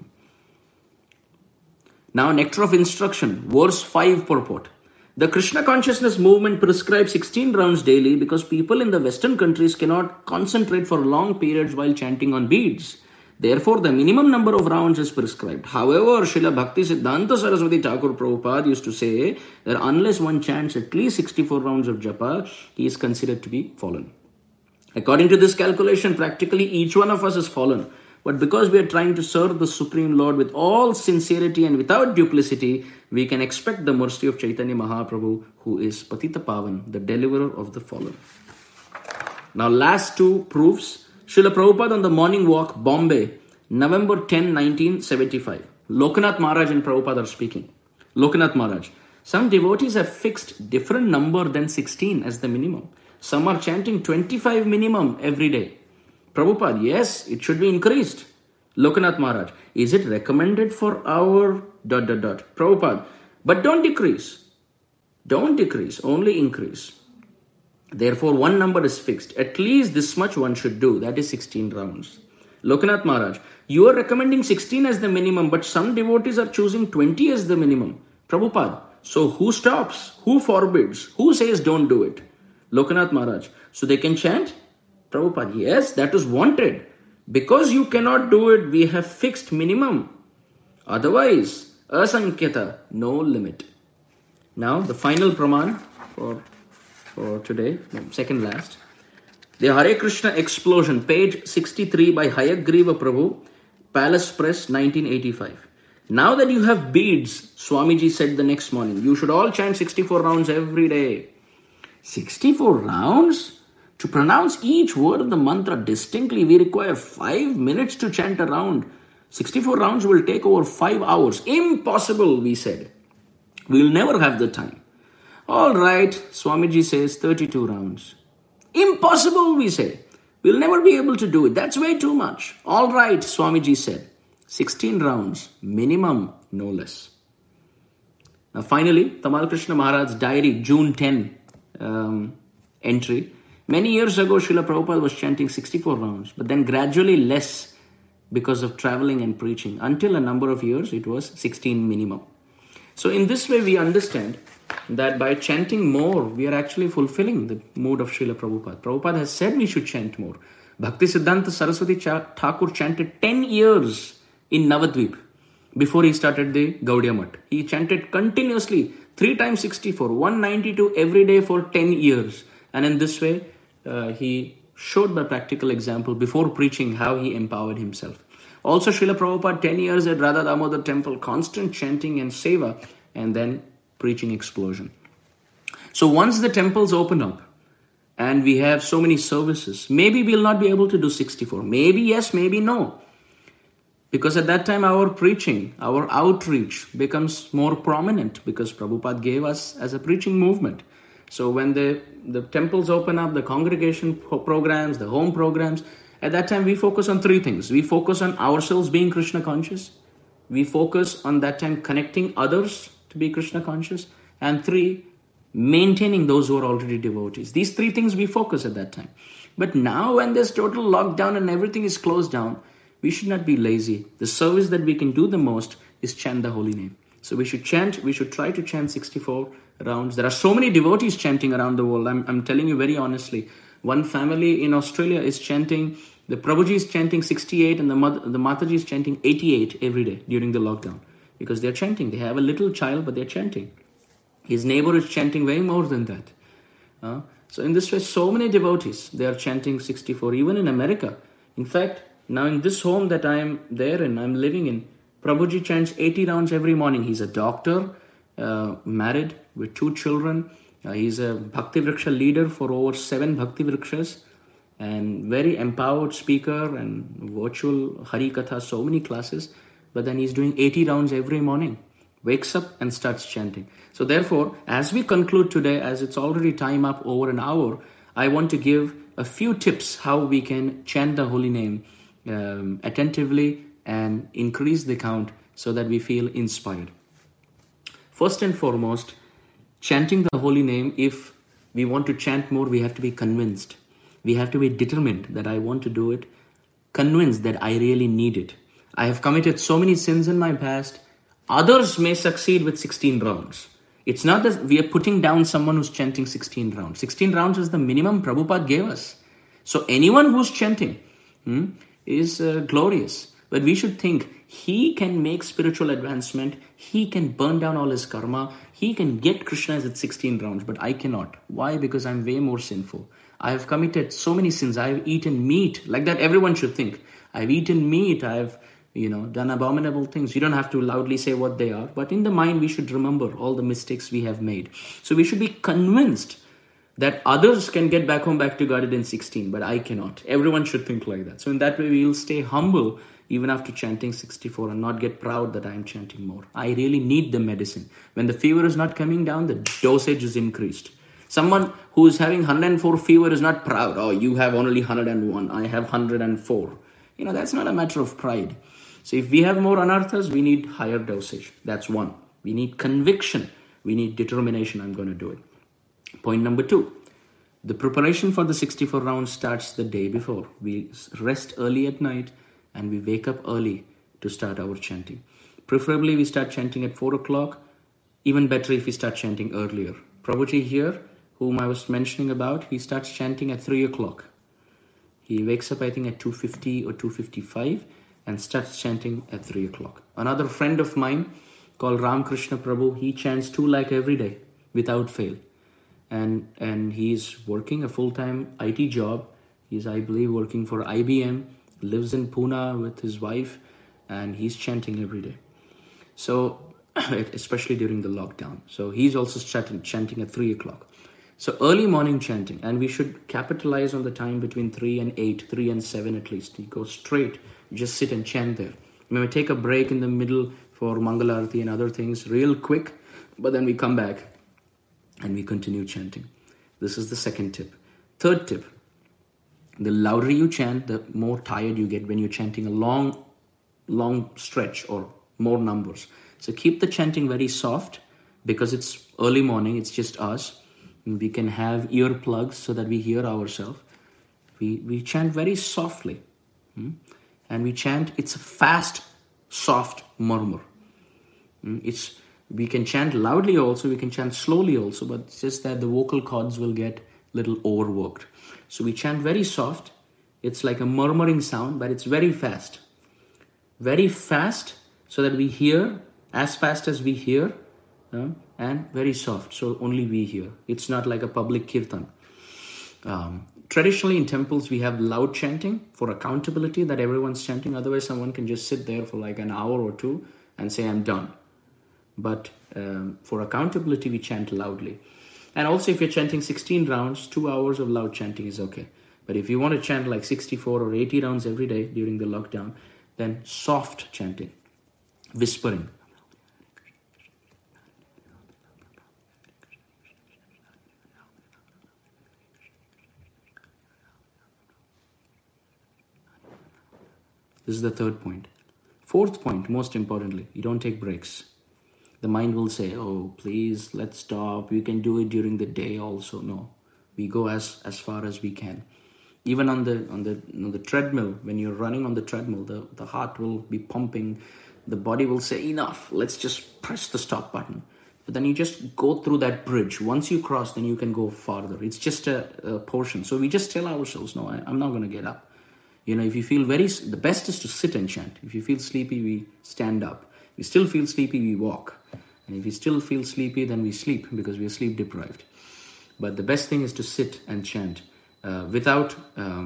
Now, Nectar of Instruction, verse 5 purport. The Krishna consciousness movement prescribes 16 rounds daily because people in the Western countries cannot concentrate for long periods while chanting on beads. Therefore, the minimum number of rounds is prescribed. However, Srila Bhakti Siddhanta Saraswati Thakur Prabhupada used to say that unless one chants at least 64 rounds of japa, he is considered to be fallen. According to this calculation, practically each one of us is fallen. But because we are trying to serve the Supreme Lord with all sincerity and without duplicity, we can expect the mercy of Chaitanya Mahaprabhu, who is Patita Pavan, the deliverer of the fallen. Now, last two proofs. Srila Prabhupada on the morning walk, Bombay, November 10, 1975. Lokanath Maharaj and Prabhupada are speaking. Lokanath Maharaj. Some devotees have fixed different number than 16 as the minimum. Some are chanting 25 minimum every day. Prabhupada, yes, it should be increased. Lokanath Maharaj, is it recommended for our ... Prabhupada, but don't decrease. Don't decrease, only increase. Therefore, one number is fixed. At least this much one should do. That is 16 rounds. Lokanath Maharaj, you are recommending 16 as the minimum, but some devotees are choosing 20 as the minimum. Prabhupada, so who stops? Who forbids? Who says don't do it? Lokanath Maharaj, so they can chant? Prabhupada, yes, that is wanted. Because you cannot do it, we have fixed minimum. Otherwise, asankyata, no limit. Now, the final praman for today, second last. The Hare Krishna Explosion, page 63 by Hayagriva Prabhu, Palace Press, 1985. Now that you have beads, Swamiji said the next morning, you should all chant 64 rounds every day. 64 rounds? To pronounce each word of the mantra distinctly, we require 5 minutes to chant a round. 64 rounds will take over 5 hours. Impossible, we said. We'll never have the time. All right, Swamiji says 32 rounds. Impossible, we say. We'll never be able to do it. That's way too much. All right, Swamiji said. 16 rounds, minimum, no less. Now finally, Tamal Krishna Maharaj's diary, June 10 entry. Many years ago, Srila Prabhupada was chanting 64 rounds, but then gradually less because of traveling and preaching. Until a number of years, it was 16 minimum. So in this way, we understand that by chanting more, we are actually fulfilling the mood of Srila Prabhupada. Prabhupada has said we should chant more. Bhakti Siddhanta Saraswati Thakur chanted 10 years in Navadvip before he started the Gaudiya Math. He chanted continuously 3 times 64, 192 every day for 10 years. And in this way, he showed by practical example before preaching how he empowered himself. Also, Srila Prabhupada, 10 years at Radha Damodar temple, constant chanting and seva, and then preaching explosion. So once the temples open up and we have so many services, maybe we'll not be able to do 64. Maybe yes, maybe no. Because at that time our preaching, our outreach becomes more prominent because Prabhupada gave us as a preaching movement. So when the temples open up, the congregation programs, the home programs, at that time we focus on 3 things. We focus on ourselves being Krishna conscious. We focus on that time connecting others to be Krishna conscious. And 3, maintaining those who are already devotees. These 3 things we focus at that time. But now when there's total lockdown and everything is closed down, we should not be lazy. The service that we can do the most is chant the holy name. So we should try to chant 64 rounds. There are so many devotees chanting around the world. I'm telling you very honestly. One family in Australia is chanting, the Prabhuji is chanting 68 and the Mataji is chanting 88 every day during the lockdown. Because they're chanting. They have a little child, but they're chanting. His neighbor is chanting way more than that. So in this way, so many devotees, they are chanting 64, even in America. In fact, now in this home that I am there in, I'm living in, Prabhuji chants 80 rounds every morning. He's a doctor, married with 2 children. He's a Bhakti Vriksha leader for over 7 Bhakti Vrikshas and very empowered speaker and virtual Hari Katha, so many classes. But then he's doing 80 rounds every morning, wakes up and starts chanting. So therefore, as we conclude today, as it's already time up over an hour, I want to give a few tips how we can chant the holy name attentively and increase the count so that we feel inspired. First and foremost, chanting the holy name, if we want to chant more, we have to be convinced. We have to be determined that I want to do it, convinced that I really need it. I have committed so many sins in my past. Others may succeed with 16 rounds. It's not that we are putting down someone who's chanting 16 rounds. 16 rounds is the minimum Prabhupada gave us. So anyone who's chanting is glorious. But we should think he can make spiritual advancement. He can burn down all his karma. He can get Krishna at 16 rounds, but I cannot. Why? Because I'm way more sinful. I have committed so many sins. I have eaten meat. Like that, everyone should think. I've eaten meat. I've done abominable things. You don't have to loudly say what they are. But in the mind, we should remember all the mistakes we have made. So we should be convinced that others can get back home, back to Godhead in 16, but I cannot. Everyone should think like that. So in that way, we will stay humble even after chanting 64 and not get proud that I am chanting more. I really need the medicine. When the fever is not coming down, the dosage is increased. Someone who is having 104 fever is not proud. Oh, you have only 101. I have 104. That's not a matter of pride. So if we have more anarthas, we need higher dosage. That's one. We need conviction. We need determination. I'm going to do it. Point number 2. The preparation for the 64 rounds starts the day before. We rest early at night and we wake up early to start our chanting. Preferably, we start chanting at 4 o'clock. Even better if we start chanting earlier. Prabhuji here, whom I was mentioning about, he starts chanting at 3 o'clock. He wakes up, I think, at 2:50 or 2:55 and starts chanting at 3 o'clock. Another friend of mine called Ram Krishna Prabhu, he chants 2 lakhs every day without fail. And he's working a full-time IT job He's, I believe, working for IBM, lives in Pune with his wife, and he's chanting every day. So, especially during the lockdown. So he's also chanting at 3 o'clock. So early morning chanting, and we should capitalize on the time between 3 and 8, 3 and 7 at least. You go straight, you just sit and chant there. We may take a break in the middle for Mangalarti and other things real quick, but then we come back and we continue chanting. This is the second tip. Third tip, the louder you chant, the more tired you get when you're chanting a long stretch or more numbers. So keep the chanting very soft, because it's early morning, it's just us. We can have earplugs so that we hear ourselves. We chant very softly. And we chant, it's a fast, soft murmur. We can chant loudly also, we can chant slowly also, but it's just that the vocal cords will get a little overworked. So we chant very soft. It's like a murmuring sound, but it's very fast. Very fast, so that we hear as fast as we hear, and very soft, so only we hear. It's not like a public kirtan. Traditionally in temples, we have loud chanting for accountability, that everyone's chanting. Otherwise, someone can just sit there for like an hour or two and say, I'm done. But for accountability, we chant loudly. And also, if you're chanting 16 rounds, 2 hours of loud chanting is okay. But if you want to chant like 64 or 80 rounds every day during the lockdown, then soft chanting, whispering. This is the third point. Fourth point, most importantly, you don't take breaks. The mind will say, oh, please, let's stop. You can do it during the day also. No, we go as far as we can. Even on the treadmill, when you're running on the treadmill, the heart will be pumping. The body will say, enough, let's just press the stop button. But then you just go through that bridge. Once you cross, then you can go farther. It's just a portion. So we just tell ourselves, no, I'm not going to get up. If you feel the best is to sit and chant. If you feel sleepy, we stand up. If you still feel sleepy, we walk. And if you still feel sleepy, then we sleep, because we are sleep deprived. But the best thing is to sit and chant without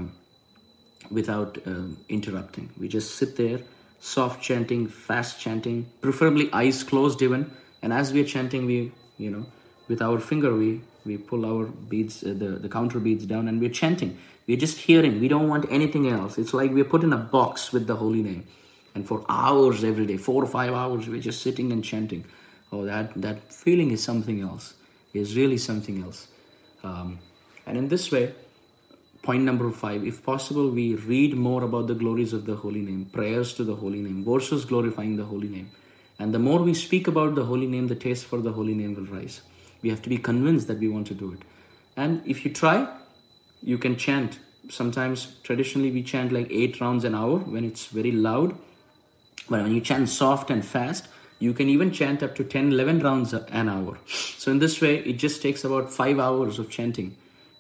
interrupting. We just sit there, soft chanting, fast chanting, preferably eyes closed even. And as we are chanting, we, with our finger, we pull our beads, the counter beads down, and we're chanting. We're just hearing. We don't want anything else. It's like we're put in a box with the holy name. And for hours every day, 4 or 5 hours, we're just sitting and chanting. Oh, that feeling is something else. It's really something else. And in this way, point number 5, if possible, we read more about the glories of the holy name, prayers to the holy name, verses glorifying the holy name. And the more we speak about the holy name, the taste for the holy name will rise. We have to be convinced that we want to do it. And if you try, you can chant. Sometimes, traditionally, we chant like 8 rounds an hour when it's very loud. But when you chant soft and fast, you can even chant up to 10, 11 rounds an hour. So in this way, it just takes about 5 hours of chanting,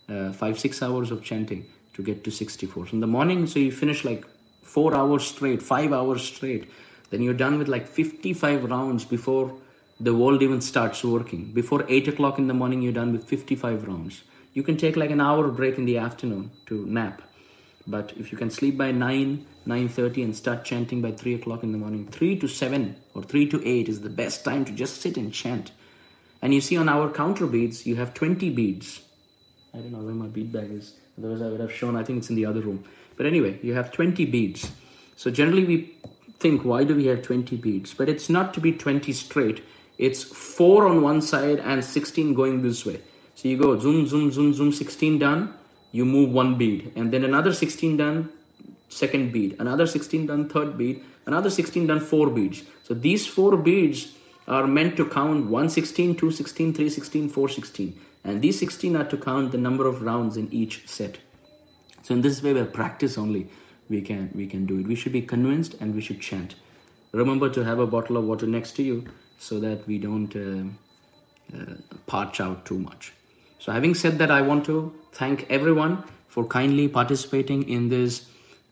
5-6 hours of chanting to get to 64. So in the morning, so you finish like 4 hours straight, 5 hours straight. Then you're done with like 55 rounds before the world even starts working. Before 8 o'clock in the morning, you're done with 55 rounds. You can take like an hour break in the afternoon to nap. But if you can sleep by 9:30 and start chanting by 3 o'clock in the morning, 3 to 7 or 3 to 8 is the best time to just sit and chant. And you see on our counter beads, you have 20 beads. I don't know where my bead bag is. Otherwise, I would have shown, I think it's in the other room. But anyway, you have 20 beads. So generally we think, why do we have 20 beads? But it's not to be 20 straight. It's 4 on one side and 16 going this way. So you go zoom, zoom, zoom, zoom, 16 done, you move 1 bead. And then another 16 done, second bead. Another 16 done, third bead. Another 16 done, 4 beads. So these 4 beads are meant to count 116, 216, 316, 416. And these 16 are to count the number of rounds in each set. So in this way, by practice only, we can do it. We should be convinced and we should chant. Remember to have a bottle of water next to you so that we don't parch out too much. So having said that, I want to thank everyone for kindly participating in this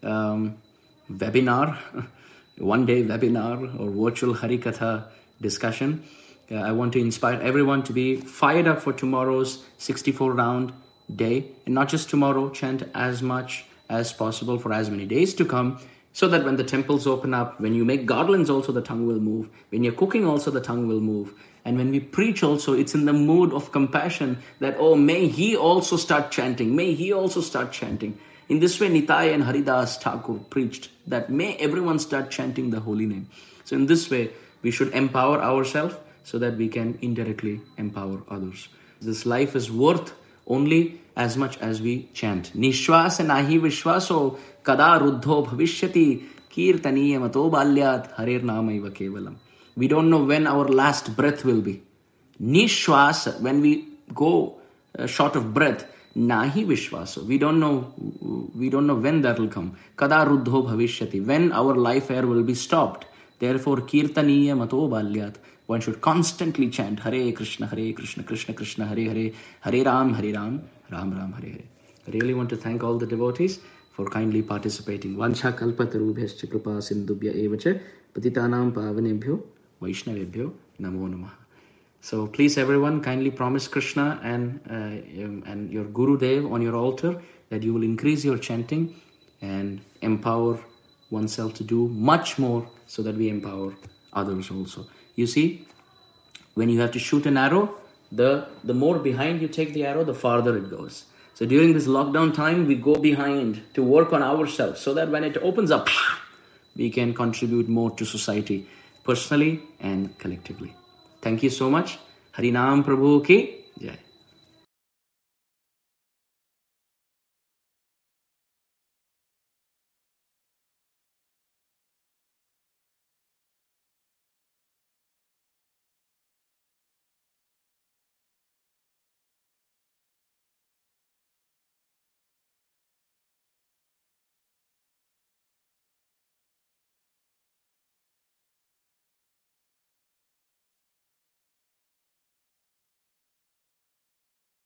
webinar, one-day webinar or virtual Harikatha discussion. I want to inspire everyone to be fired up for tomorrow's 64 round day, and not just tomorrow. Chant as much as possible for as many days to come, so that when the temples open up, when you make garlands also, the tongue will move. When you're cooking also, the tongue will move. And when we preach also, it's in the mood of compassion that, oh, may he also start chanting. May he also start chanting. In this way, Nitai and Haridas Thakur preached that may everyone start chanting the holy name. So in this way, we should empower ourselves so that we can indirectly empower others. This life is worth only as much as we chant. Nishwasa nahi vishwaso kada ruddho bhavishyati kirtaniya mato balyat harer namayva kevalam. We don't know when our last breath will be. Nishwasa, when we go short of breath, nahi vishwaso. We don't know when that will come. Kada ruddho bhavishyati, when our life air will be stopped. Therefore, kirtaniya mato balyat. One should constantly chant Hare Krishna, Krishna Krishna, Hare Hare, Hare Ram, Ram Ram, Hare Hare. I really want to thank all the devotees for kindly participating. Vancha kalpatarubhyascha kripa sindhubhya evacha patitanam pavanebhyo vaishnavebhyo namo namaha. So please everyone kindly promise Krishna and your Guru Dev on your altar that you will increase your chanting and empower oneself to do much more so that we empower others also. You see, when you have to shoot an arrow, the more behind you take the arrow, the farther it goes. So during this lockdown time, we go behind to work on ourselves so that when it opens up, we can contribute more to society, personally and collectively. Thank you so much. Harinam Prabhu ki Jai.